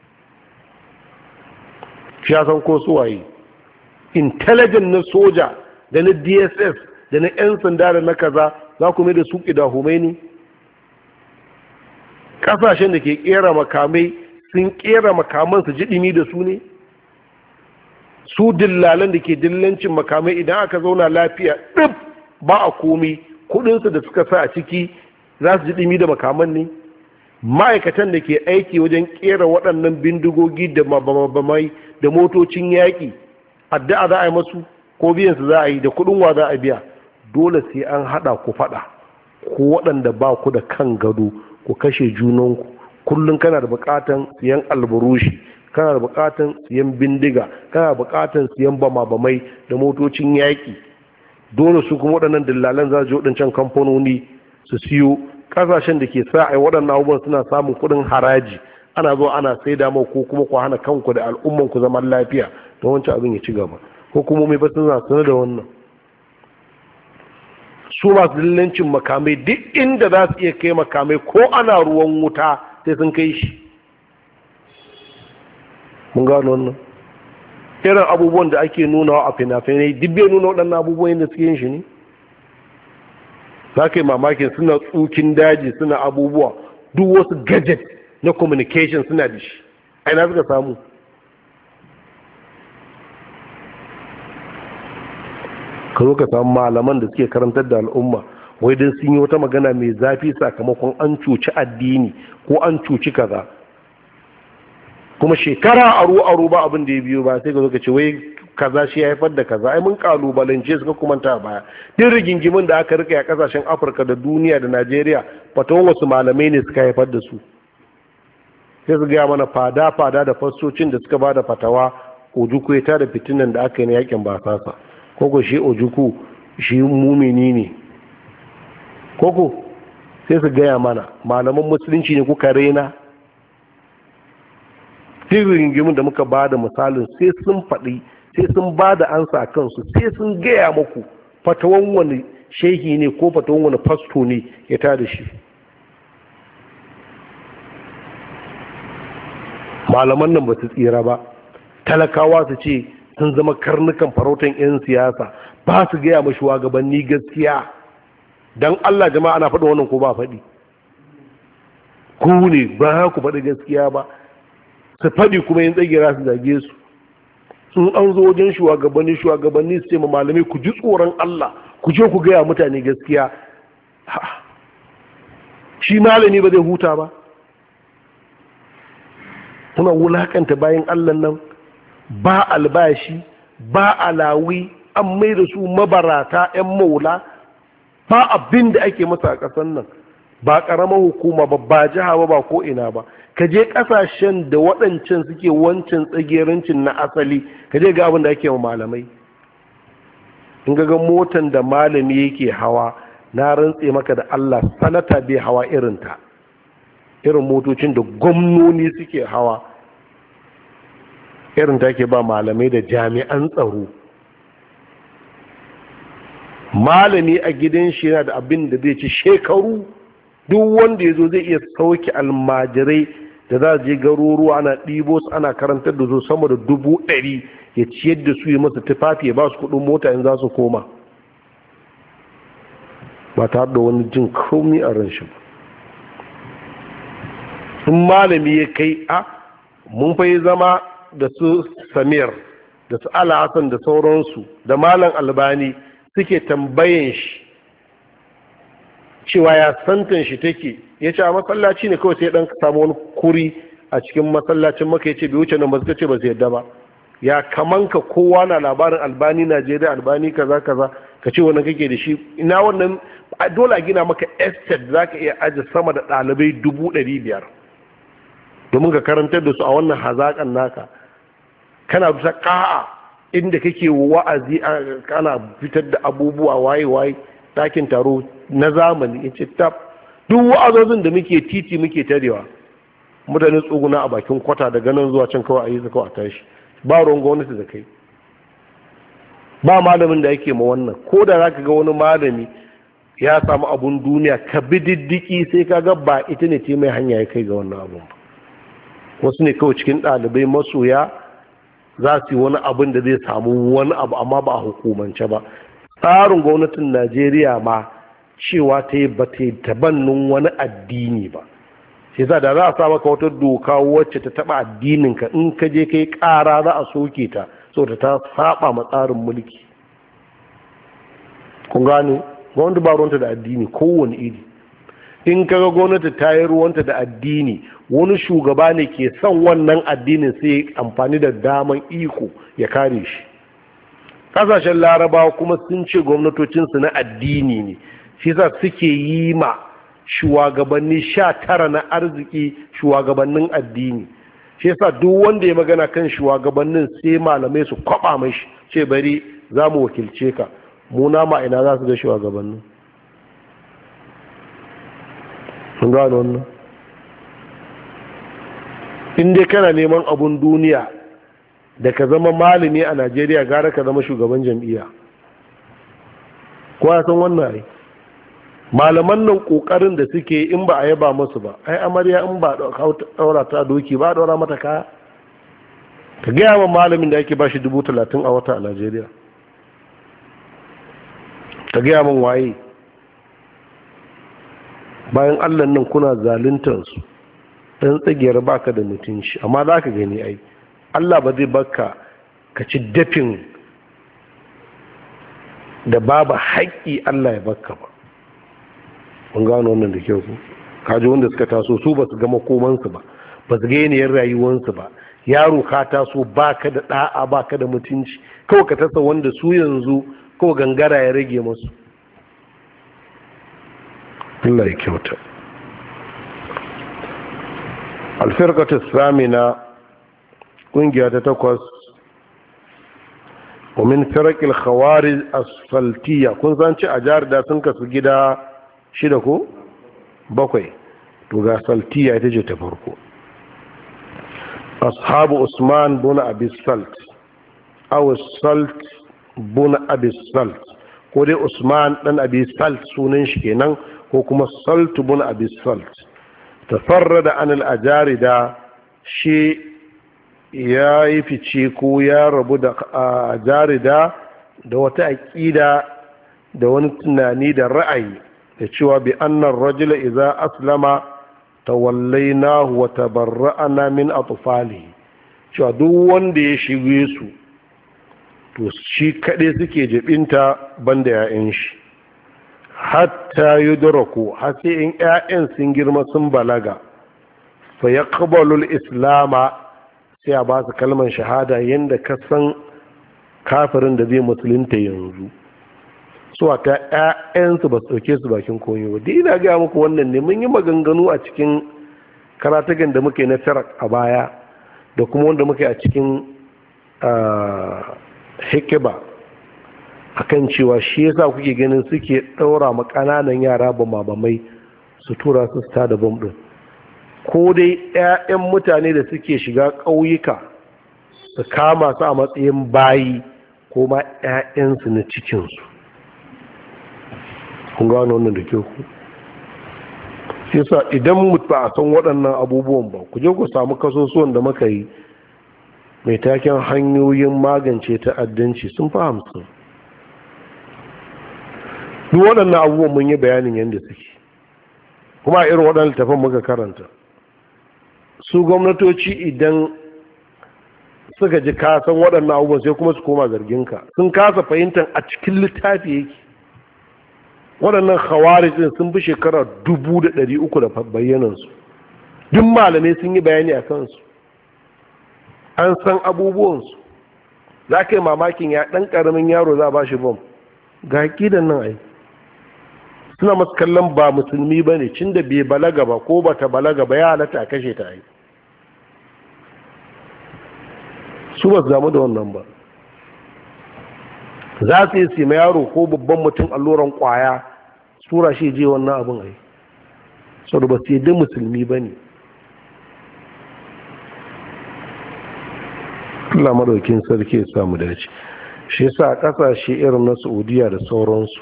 shi ya san ko suwaye intelligent na soja da na D S S da na 'yan sanda da na kaza, za ku mai da su ƙidahumai ne? ƙasashen da ke ƙera makamai sun ƙera makaman su ji ɗimi da su ne? su dillalan da ke dillancin makamai idan aka zauna lafiya ɗin ba a komi, kuɗinsu da suka sa a ciki za su ji ɗimi da makaman ne? ma'aikatan da ke aiki wajen ƙera waɗannan bindigogi da mabamai da motocin yaƙi, addu'a za a yi masu ko biyansu za a yi, da kuɗin wa za a biya? dole sai an haɗa ku faɗa, ko waɗanda ba ku da kan gado ku kashe junanku. kullum kana da buƙatan siyan alburushi, kana da bukatan siyan bindiga, kana da bukatan siyan bama-bamai da motocin yaƙi. Dole su kuma waɗannan dillalan za su je waɗancan kamfanoni su siyo. Ƙasashen da ke sa a waɗannan abubuwan suna samun kuɗin haraji, ana zo ana sai da ko kuma ku hana kanku da al'ummanku zaman lafiya don wancan abin ya ci gaba. Hukumomi ba suna sanar da wannan. Su masu dillancin makamai duk inda za su iya kai makamai ko ana ruwan wuta sai sun kai shi. Mun gano wannan irin abubuwan da ake nunawa a fina-finai duk bai nuna waɗannan abubuwan da suke yin shi ne. Za ka yi mamakin suna tsukin daji suna abubuwa duk wasu gadget na communication suna da shi. Aina suka samu. Ka zo ka samu malaman da suke karantar da al'umma wai don sun yi wata magana mai zafi sakamakon an cuci addini ko an cuci kaza, kuma shekara aro aro ba abin da ya biyo ba, sai ka zo ka ce wai kaza shi ya haifar da kaza. Ai mun kalubalance suka kuma ta baya din rigingimin da aka rika a kasashen Afirka da duniya da Najeriya, fatawan wasu malamai ne suka haifar da su. Sai su gaya mana fada fada da fassocin da suka bada fatawa Ojukwu ya tada fitinan da aka yi na yakin basasa, koko shi Ojukwu shi mumini ne, koko sai su gaya mana malaman musulunci ne kuka rena. Rigingimin da muka ba da misalin sai sun faɗi, sai sun ba da ansa a kansu, sai sun gaya muku fatawan wani shehi ne ko fatawan wani fasto ne ya tada shi. Malaman nan ba su tsira ba, talakawa su ce sun zama karnukan farautan 'yan siyasa, ba su gaya ma shugabanni gaskiya. Don Allah jama'a ana faɗin wannan ko ba faɗi? Ku ne ba ku faɗi gaskiya ba, su faɗi kuma yin tsagira su zage su. In an zo wajen shugabanni shugabanni su ce ma malamai ku ji tsoron Allah, ku je ku gaya mutane gaskiya. Shi malami ba zai huta ba? Kuna wulakanta bayan Allah nan, ba albashi ba alawi, an mai da su mabarata 'yan maula, ba abin da ake masa a ƙasar nan, ba ƙaramar hukuma ba, ba jiha ba, ba ko ina ba. Ka je ƙasashen da waɗancan suke wancan tsagerancin na asali, ka je ga abin da ake wa malamai. In ga motan da malami yake hawa, na rantse maka da Allah sanata bai hawa irinta, irin motocin da gwamnoni suke hawa irin ta ke ba malamai da jami'an tsaro. Malami a gidan shi yana da abin da zai ci shekaru, duk wanda ya zo zai iya sauke almajirai da za je garuruwa ana ɗibo su ana karantar da su sama da dubu ɗari, ya ciyar da su yi masa tufafi ya ba su kuɗin mota in za su koma, ba tare da wani jin komi a ran shi ba. In malami ya kai a mun fa zama da su Samir da su Alhassan da sauransu da Malam Albani suke tambayin shi cewa ya santan shi take, ya ce a masallaci ne kawai sai dan samu wani kuri a cikin masallacin Makka, ya ce bai wuce nan ba, suka ce ba su yadda ba. Ya kamanka kowa na labarin Albani Najeriya, Albani kaza kaza, ka ce wannan kake da shi, ina wannan dole a gina maka estate za ka iya aji sama da ɗalibai dubu ɗari biyar domin ka karantar da su a wannan hazaƙan naka. Kana bisa ƙa'a inda kake wa'azi kana fitar da abubuwa waye-waye, ɗakin taro na zamani, in ce tab duk wa'azozin da muke titi muke tarewa, mutane tsuguna a bakin kwata daga nan zuwa can kawai a yi kawai a tashi, ba ruwan gwamnati da kai, ba malamin da yake ma wannan. Ko da za ka ga wani malami ya samu abun duniya, ka bi diddiki sai ka ga ba ita ne ce mai hanya ya kai ga wannan abun ba. Wasu ne kawai cikin ɗalibai masoya za su yi wani abin da zai samu wani abu, amma ba a hukumance ba. Tsarin gwamnatin Najeriya ma cewa ta yi ba ta yi tabannin wani addini ba. Sai za da za a sa maka wata doka wacce ta taɓa addininka, in ka je kai ƙara za a soke ta saboda ta saba ma tsarin mulki. Kun gane? Gwamnati ba ruwanta da addini kowane iri. In kaga gwamnati ta yi ruwanta da addini, wani shugaba ne ke son wannan addinin sai amfani da daman iko ya kare shi. Kasashen Larabawa kuma sun ce gwamnatocinsu na addini ne, shi sa suke yi ma shugabanni sha tara na arziki shugabannin addini. shi yasa duk wanda ya magana kan shugabannin sai malamai su kwaba mashi ce bari za mu wakilce ka mu na ma ina za su ga shugabannin sun gano wannan in dai kana neman abun duniya da ka zama malami a Najeriya gara ka zama shugaban jam'iyya kowa san wannan ai malaman nan kokarin da suke in ba a yaba musu ba ai amarya in ba daura ta doki ba daura mata kaya ka gaya wa malamin da ake bashi dubu talatin a wata a Najeriya ka gaya min waye bayan Allah nan kuna zaluntar su dan tsagiyar baka da mutunci amma za ka gani ai Allah ba zai baka ka ci dafin da babu haƙƙi Allah ya baka ba mun gano wannan da kyau ku kaji wanda suka taso su ba su ga makomansu ba ba su ga yanayin rayuwarsu ba yaro ka taso baka da ɗa'a baka da mutunci kawai ka tasa wanda su yanzu kawai gangara ya rage musu Allah ya kyauta alfirqatu samina kungiya ta takwas wa min firqil khawarij asfaltiya kun san ci a jihar da sun kasu gida shida ko bakwai to ga saltiya ita ce ta farko ashabu usman bin abi salt aw salt bin abi salt ko dai usman dan abi salt sunan shi kenan ko kuma salt bin abi salt tafarrada an al-ajarida shi ya yi fice ko ya rabu da ajarida da wata aqida da wani tunani da ra'ayi da cewa bi annar rajula idza aslama tawallainahu wa tabarra'na min atfalihi cewa duk wanda ya shige su to shi kade suke jibinta banda yayan shi hatta yudraku har sai in yayan sun girma sun balaga fa yaqbalu al-islama sai a ba su kalmar shahada yanda ka san kafirin da zai musulunta yanzu suwa ta ‘ya'yansu ba su ɗauke su bakin koyo ba dai ina gaya muku wannan ne mun yi maganganu a cikin karatagen da muke na tarak a baya da kuma wanda muke a cikin hikiba akan cewa shi yasa kuke ganin suke ɗaura ma ƙananan yara ba mabamai su tura su sta da bom ɗin ko dai ‘ya'yan mutane da suke shiga ƙauyuka su kama su a matsayin bayi ko ma ‘ya'yansu na cikinsu kun gano wannan da ke ku yasa idan mutu a san waɗannan abubuwan ba ku je ku samu kasusuwan da muka yi mai taken hanyoyin magance ta'addanci sun fi hamsin duk waɗannan abubuwan mun yi bayanin yadda suke kuma a irin waɗannan littafin muka karanta su gwamnatoci idan suka ji kasan waɗannan abubuwan sai kuma su koma zarginka sun kasa fahimtar a cikin littafi yake waɗannan khawarijin sun fi shekara dubu da ɗari uku da bayyanansu duk malamai sun yi bayani a kansu an san abubuwansu za ka yi mamakin ya ɗan ƙaramin yaro za a ba shi bom ga ƙidan nan ai suna masu kallon ba musulmi ba ne cin da bai balaga ba ko ba ta balaga ba ya halatta a kashe ta ai su ba su damu da wannan ba za su yi sima yaro ko babban mutum alluran kwaya tura shi je wannan abin ai sau da ba su yi da musulmi ba ne Allah madaukin sarki ya samu dace shi yasa a kasashe irin na Saudiya da sauransu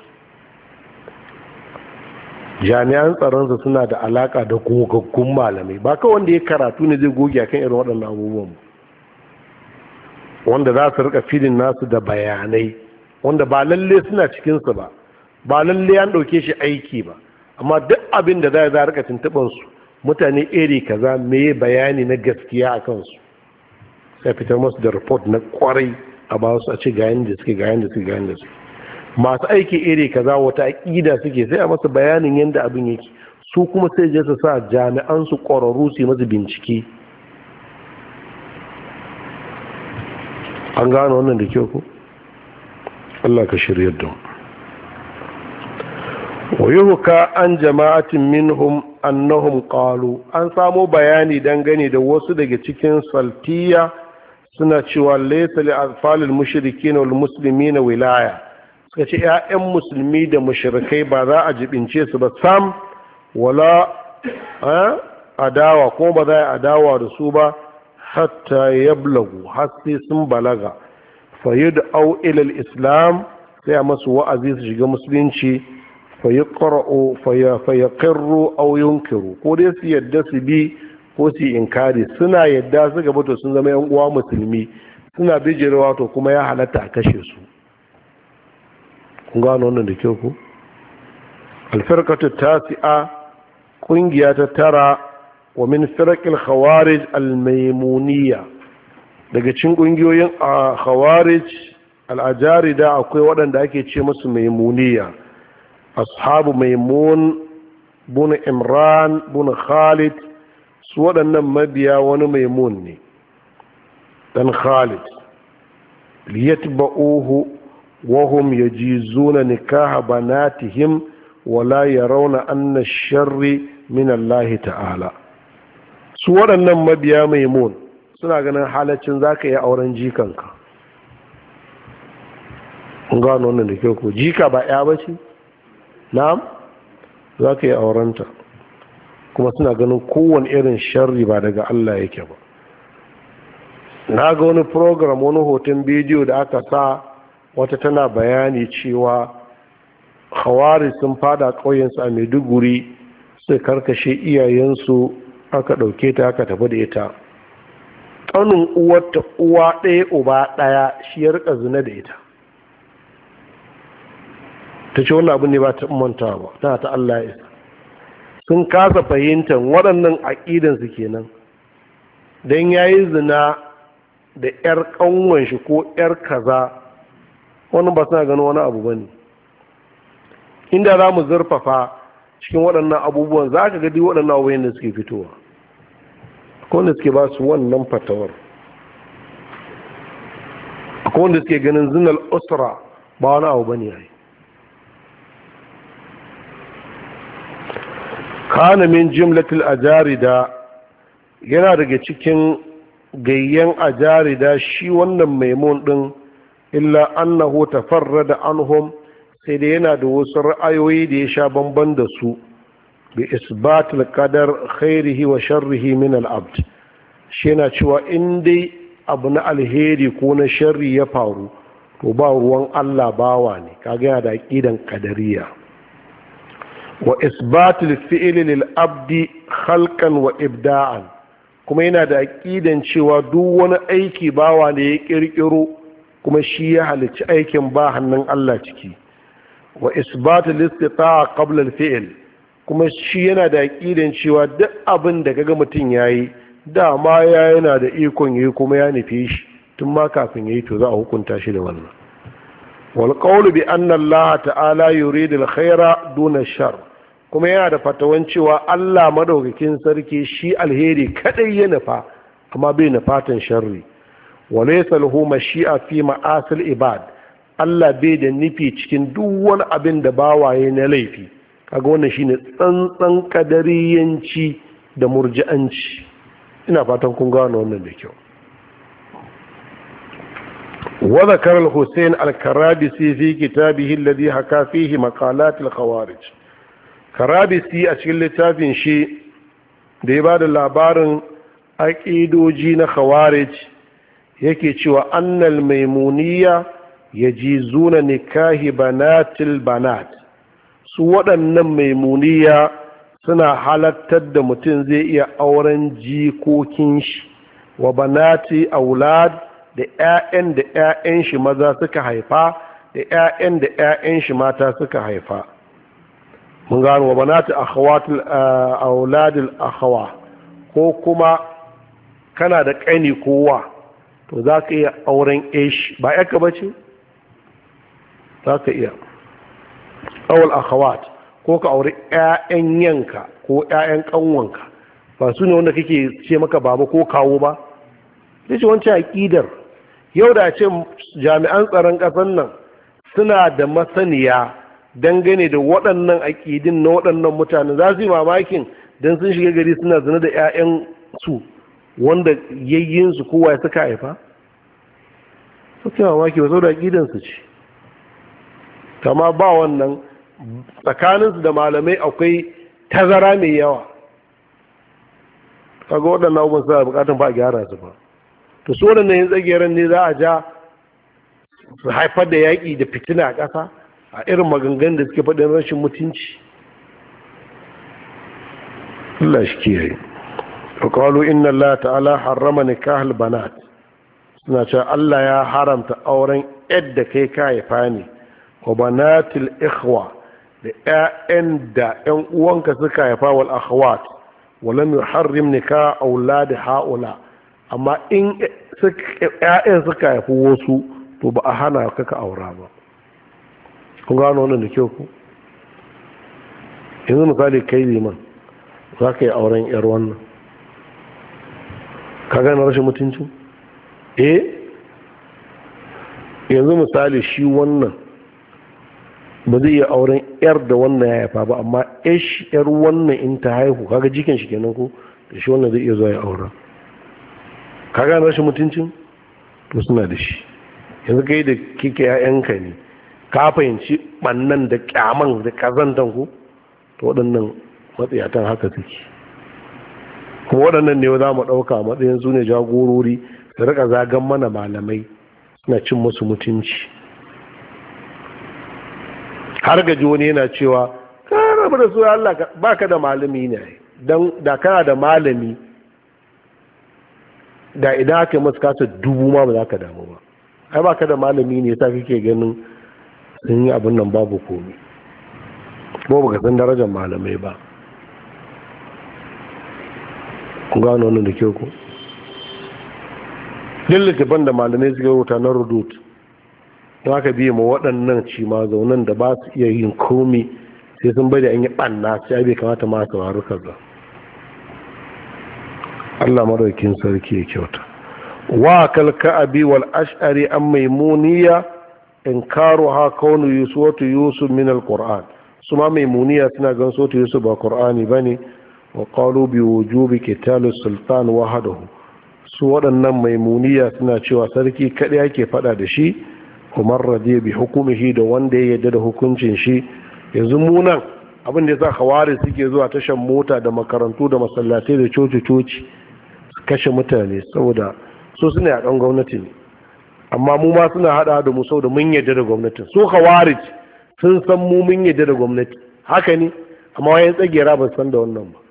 jami'an tsaronsa suna da alaka da gogaggun malamai ba kawai wanda ya karatu ne zai goge akan irin waɗannan abubuwan wanda za su rika filin nasu da bayanai wanda ba lalle suna cikinsu ba ba lalle an ɗauke shi aiki ba amma duk abin da za a rika tuntuɓansu mutane iri kaza me bayani na gaskiya a kansu sai fitar masu da report na kwarai a ba su a ce ga yanda suke ga yanda suke ga yanda suke masu aiki iri kaza wata aƙida suke sai a masa bayanin yanda abin yake su kuma sai je su sa jami'an su ƙwararru su yi masa bincike an gano wannan da kyau ko Allah ka shiryar da mu wa yuhka an jama'atin minhum annahum qalu an samo bayani dangane da wasu daga cikin saltiya suna cewa laysa li atfalil mushrikin wal muslimin wilaya, suka ce ƴaƴan musulmi da mushrikai ba za a jibince su ba sam, wala adawa ko ba za a adawa da su ba hatta yablagu har sai sun balaga, fayud'au ila al-islam sai a masu wa'azi su shiga musulunci, fayaqra'u fayaqirru aw yunkiru, ko dai su yadda su bi ko su inkari. Suna yadda su gaba to sun zama yan uwa musulmi, suna bijirewa to kuma ya halatta a kashe su. kun gano wannan da kyau ku? Al-firqatu tasi'a, kungiya ta tara, wa min firqil khawarij al-maymuniyya, daga cikin kungiyoyin khawarij al-ajarida akwai waɗanda ake ce musu maimuniya, ashabu maimun bin imran bin khalid, su waɗannan mabiya wani maimun ne dan khalid, liyatba'uhu wa hum yajizuna nikaha banatihim wala yarawna anna ash-sharri min Allah ta'ala. Su waɗannan mabiya maimun suna ganin halaccin zaka yi auren jikanka. kun gano wannan da kyau ko? Jika ba ya bace? Na'am, zaka yi aurenta, kuma suna ganin kowane irin sharri ba daga Allah yake ba. Na ga wani program, wani hoton bidiyo da aka sa wata tana bayani cewa hawari sun fada ƙauyensu a Maiduguri, sai karkashe iyayensu, aka ɗauke ta aka tafi da ita. Ƙanin uwarta uwa ɗaya uba ɗaya shi ya rika zina da ita. Ta ce wannan abin ne ba ta manta ba, tana ta Allah ya isa. Sun kasa fahimtar waɗannan aƙidansu kenan, don ya yi zina da 'yar ƙanwan shi ko 'yar kaza, wani ba suna gano wani abu ba ne. Inda za mu zurfafa cikin waɗannan abubuwan za ka gadi waɗannan abubuwan da suke fitowa, akwai wanda suke ba su wannan fatawar, akwai wanda suke ganin zinal usra ba wani abu ba ne ya yi. kana min jimlatil ajarida, yana daga cikin gayyan ajarida shi wannan maimun din, illa annahu tafarrada anhum, sai da yana da wasu ra'ayoyi da ya sha bamban da su, bi isbatul qadar khairihi wa sharrihi min al-abd. Shi yana cewa in dai abu na alheri ko na sharri ya faru to ba ruwan Allah bawa ne, kaga yana da aqidan qadariyya. Wa isbatul fi'li lil abdi khalqan wa ibda'an, kuma yana da aqidan cewa duk wani aiki bawa ne ya kirkiro, kuma shi ya halicci aikin ba hannun Allah ciki. Wa isbatul istita'a qabla al fi'l, kuma shi yana da aqidan cewa duk abin da kaga mutum yayi dama ya yana da ikon yayi kuma ya nufi shi tun ma kafin yayi, to za a hukunta shi da wannan. Wal qawlu bi anna Allah ta'ala yuridu al khaira duna ash-shar, kuma yana da fatawan cewa Allah madaukakin sarki shi alheri kadai ya nufa amma bai nufatan sharri. Wa laysa lahu mashi'a fi ma'asil ibad, Allah bai da nufi cikin duk wani abin da bawaye na laifi. Kaga wannan shine tsantsan kadariyanci da murji'anci. Ina fatan kun gano wannan da kyau. Wa zakara al-Husayn al-Karabisi fi kitabihi alladhi haka fihi maqalat al-khawarij. Karabisi a cikin littafin shi da ya bada labarin aqidoji na khawarij yake cewa annal maimuniya yajizuna nikahi banatil banat, su waɗannan maimuniya suna halattar da mutum zai iya auren jikokin shi, wa banati aulad, da 'ya'yan da 'ya'yan shi maza suka haifa da 'ya'yan da 'ya'yan shi mata suka haifa. Mun gano wa banati akhawatul auladil akhawa, ko kuma kana da ƙani kowa to za ka iya auren ish, ba yaka ba ce? Za ka iya awal akhawat, ko ka auri 'ya'yan yanka ko 'ya'yan ƙanwanka, ba su ne wanda kake ce maka baba ko kawo ba? Ya ce wancan aƙidar yau da ce jami'an tsaron ƙasar nan suna da masaniya dangane da waɗannan aƙidin na waɗannan mutane, za su yi mamakin don sun shiga gari suna zina da 'ya'yan su wanda yayyin su kowa ya suka haifa suke mamaki ba saboda gidansu ce. Kama ba wannan tsakaninsu da malamai akwai tazara mai yawa, kaga waɗannan abubuwan suna bukatun ba a gyara su ba. To su waɗannan yin tsageren ne za a ja su haifar da yaƙi da fitina a ƙasa a irin maganganun da suke faɗin rashin mutunci. Allah shi kiyaye. wa qalu inna Allah ta'ala harrama nikahal banat, suna cewa Allah ya haramta auren yadda kai ka haifa ne, wa banatil ikhwa da ƴaƴan da ƴan uwanka suka haifa wal akhawat, wa lam yuharrim nikah aulad haula, amma in ƴaƴan suka haifi wasu to ba a hana ka ka aura ba. kun gano wannan da kyau ku? yanzu misali kai liman za ka yi auren yar wannan, ka gane rashin mutuncin? eh yanzu misali shi wannan ba zai iya auren yar da wannan ya haifa ba, amma yar wannan in ta haihu kaga jikin shi kenan ko da shi wannan zai iya zuwa ya aura. ka gane rashin mutuncin? to suna da shi. yanzu kai da kike yayanka ne ka fahimci bannan da kyaman da kazantan ku, to waɗannan matsayatan haka suke. kuma waɗannan ne za mu ɗauka matsayin su ne jagorori da rika zagan mana malamai suna cin musu mutunci. har gaji wani yana cewa ka rabu da su Allah ba ka da malami ne, don da kana da malami da idan aka yi masu kasa dubu ma ba za ka damu ba. ai ba ka da malami ne ta kake ganin sun yi abin nan babu komi, ko ba ka san darajar malamai ba. ku gano wannan da kyau ku? littattafan da malamai suka rubuta na rudut don aka biya ma waɗannan ci ma zaunan da ba su iya yin komi sai sun bai da an yi ɓanna sai bai kamata ma su waru kaza. Allah madaukin sarki ya kyauta. wa kalka abi wal ash'ari an maimuniya in karo ha kaunu yusuf yusuf min alquran, su ma maimuniya suna gan sotu yusuf ba qur'ani bane. wa qalu bi wujubi qital sultan wahdahu, su waɗannan maimuniya suna cewa sarki kaɗai yake faɗa da shi, umar radiya bi hukumihi da wanda ya yarda da hukuncin shi. yanzu mu nan abin da yasa khawari suke zuwa tashan mota da makarantu da masallatai da coci-coci su kashe mutane saboda so suna yakan gwamnati ne, amma mu ma suna hada da mu saboda mun yarda da gwamnatin. su khawari sun san mu mun yarda da gwamnati, haka ne, amma wayan tsagera ba san da wannan ba.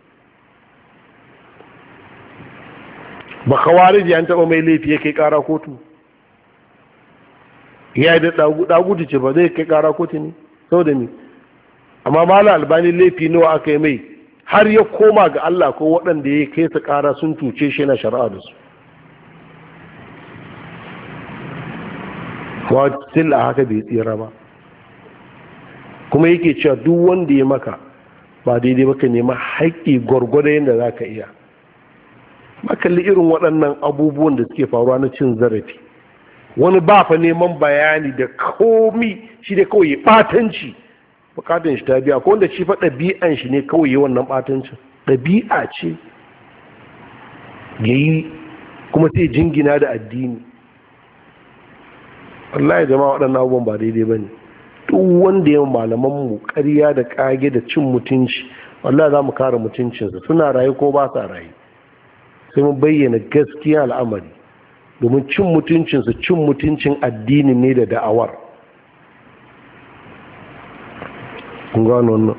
ba khawariji an taba mai laifi ya kai kara kotu, ya da dagudu ce ba zai kai kara kotu ne saboda ni. amma mala albani laifi nawa aka yi mai har ya koma ga Allah, ko waɗanda ya kai su kara sun tuce shi na shari'a da su, wa still a haka bai tsira ba. kuma yake cewa duk wanda ya maka ba daidai baka nema haƙƙi gwargwado yadda za ka iya. makalli irin waɗannan abubuwan da suke faruwa na cin zarafi, wani ba fa neman bayani da komi, shi da kawai ɓatanci bukatun shi ta biya, ko wanda shi fa ɗabi'an shi ne kawai wannan ɓatancin, ɗabi'a ce ya yi kuma sai jingina da addini. wallahi jama'a waɗannan abubuwan ba daidai ba ne. duk wanda ya malamanmu ƙarya da ƙage da cin mutunci, wallahi za mu kare mutuncinsa, suna rayu ko ba sa rayu, sai mu bayyana gaskiya al'amari, domin cin mutuncinsu cin mutuncin addini ne da da'awar. kun gano wannan?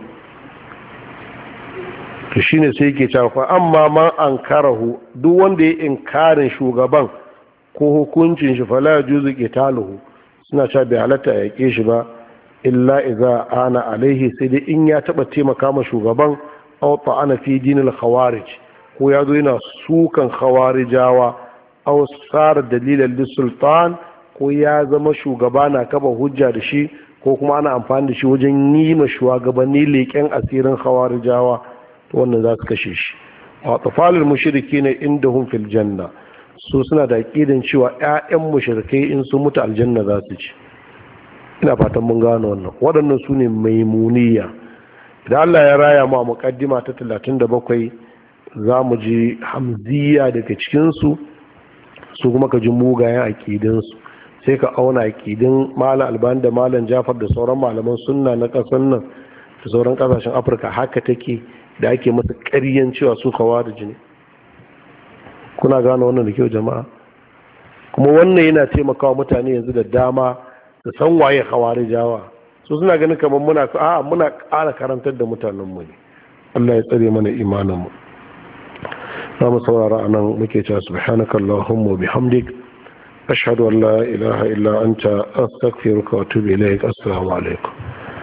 to shine sai yake cewa amma man ankarahu, duk wanda ya inkarin shugaban ko hukuncin shi fala juzu qitaluhu, suna cewa bai halatta ya yake shi ba, illa idza ana alaihi, sai dai in ya taba taimaka ma shugaban, aw ta'ana fi dinil khawarij, ko ya zo yana sukan khawarijawa, aw sar dalilan lisultan, ko ya zama shugaba na kafa hujja da shi, ko kuma ana amfani da shi wajen yi ma shugabanni leƙen asirin khawarijawa, to wannan za su kashe shi. wa tafalul mushrikeena indahum fil janna, su suna da aqidan cewa ƴaƴan mushrikai in sun mutu aljanna za su ci. ina fatan mun gano wannan. waɗannan su ne maimuniya. da Allah ya raya mu a muqaddima ta talatin da bakwai za mu ji hamziya daga cikinsu su kuma ka ji mugayen aƙidinsu sai ka auna aƙidin malam albani da malam jafar da sauran malaman sunna na ƙasar nan da sauran ƙasashen afirka haka take da ake masa ƙaryan cewa su kawa da jini. Kuna gane wannan da kyau jama'a? Kuma wannan yana taimakawa mutane yanzu da dama da san waye hawari jawa su suna ganin kamar muna a muna ƙara karantar da mutanenmu ne. Allah ya tsare mana imaninmu. za mu saurara a nan muke cewa subhanaka allahumma bihamdik ashhadu an la ilaha illa anta astaghfiruka wa atubu ilaik. Assalamu alaikum.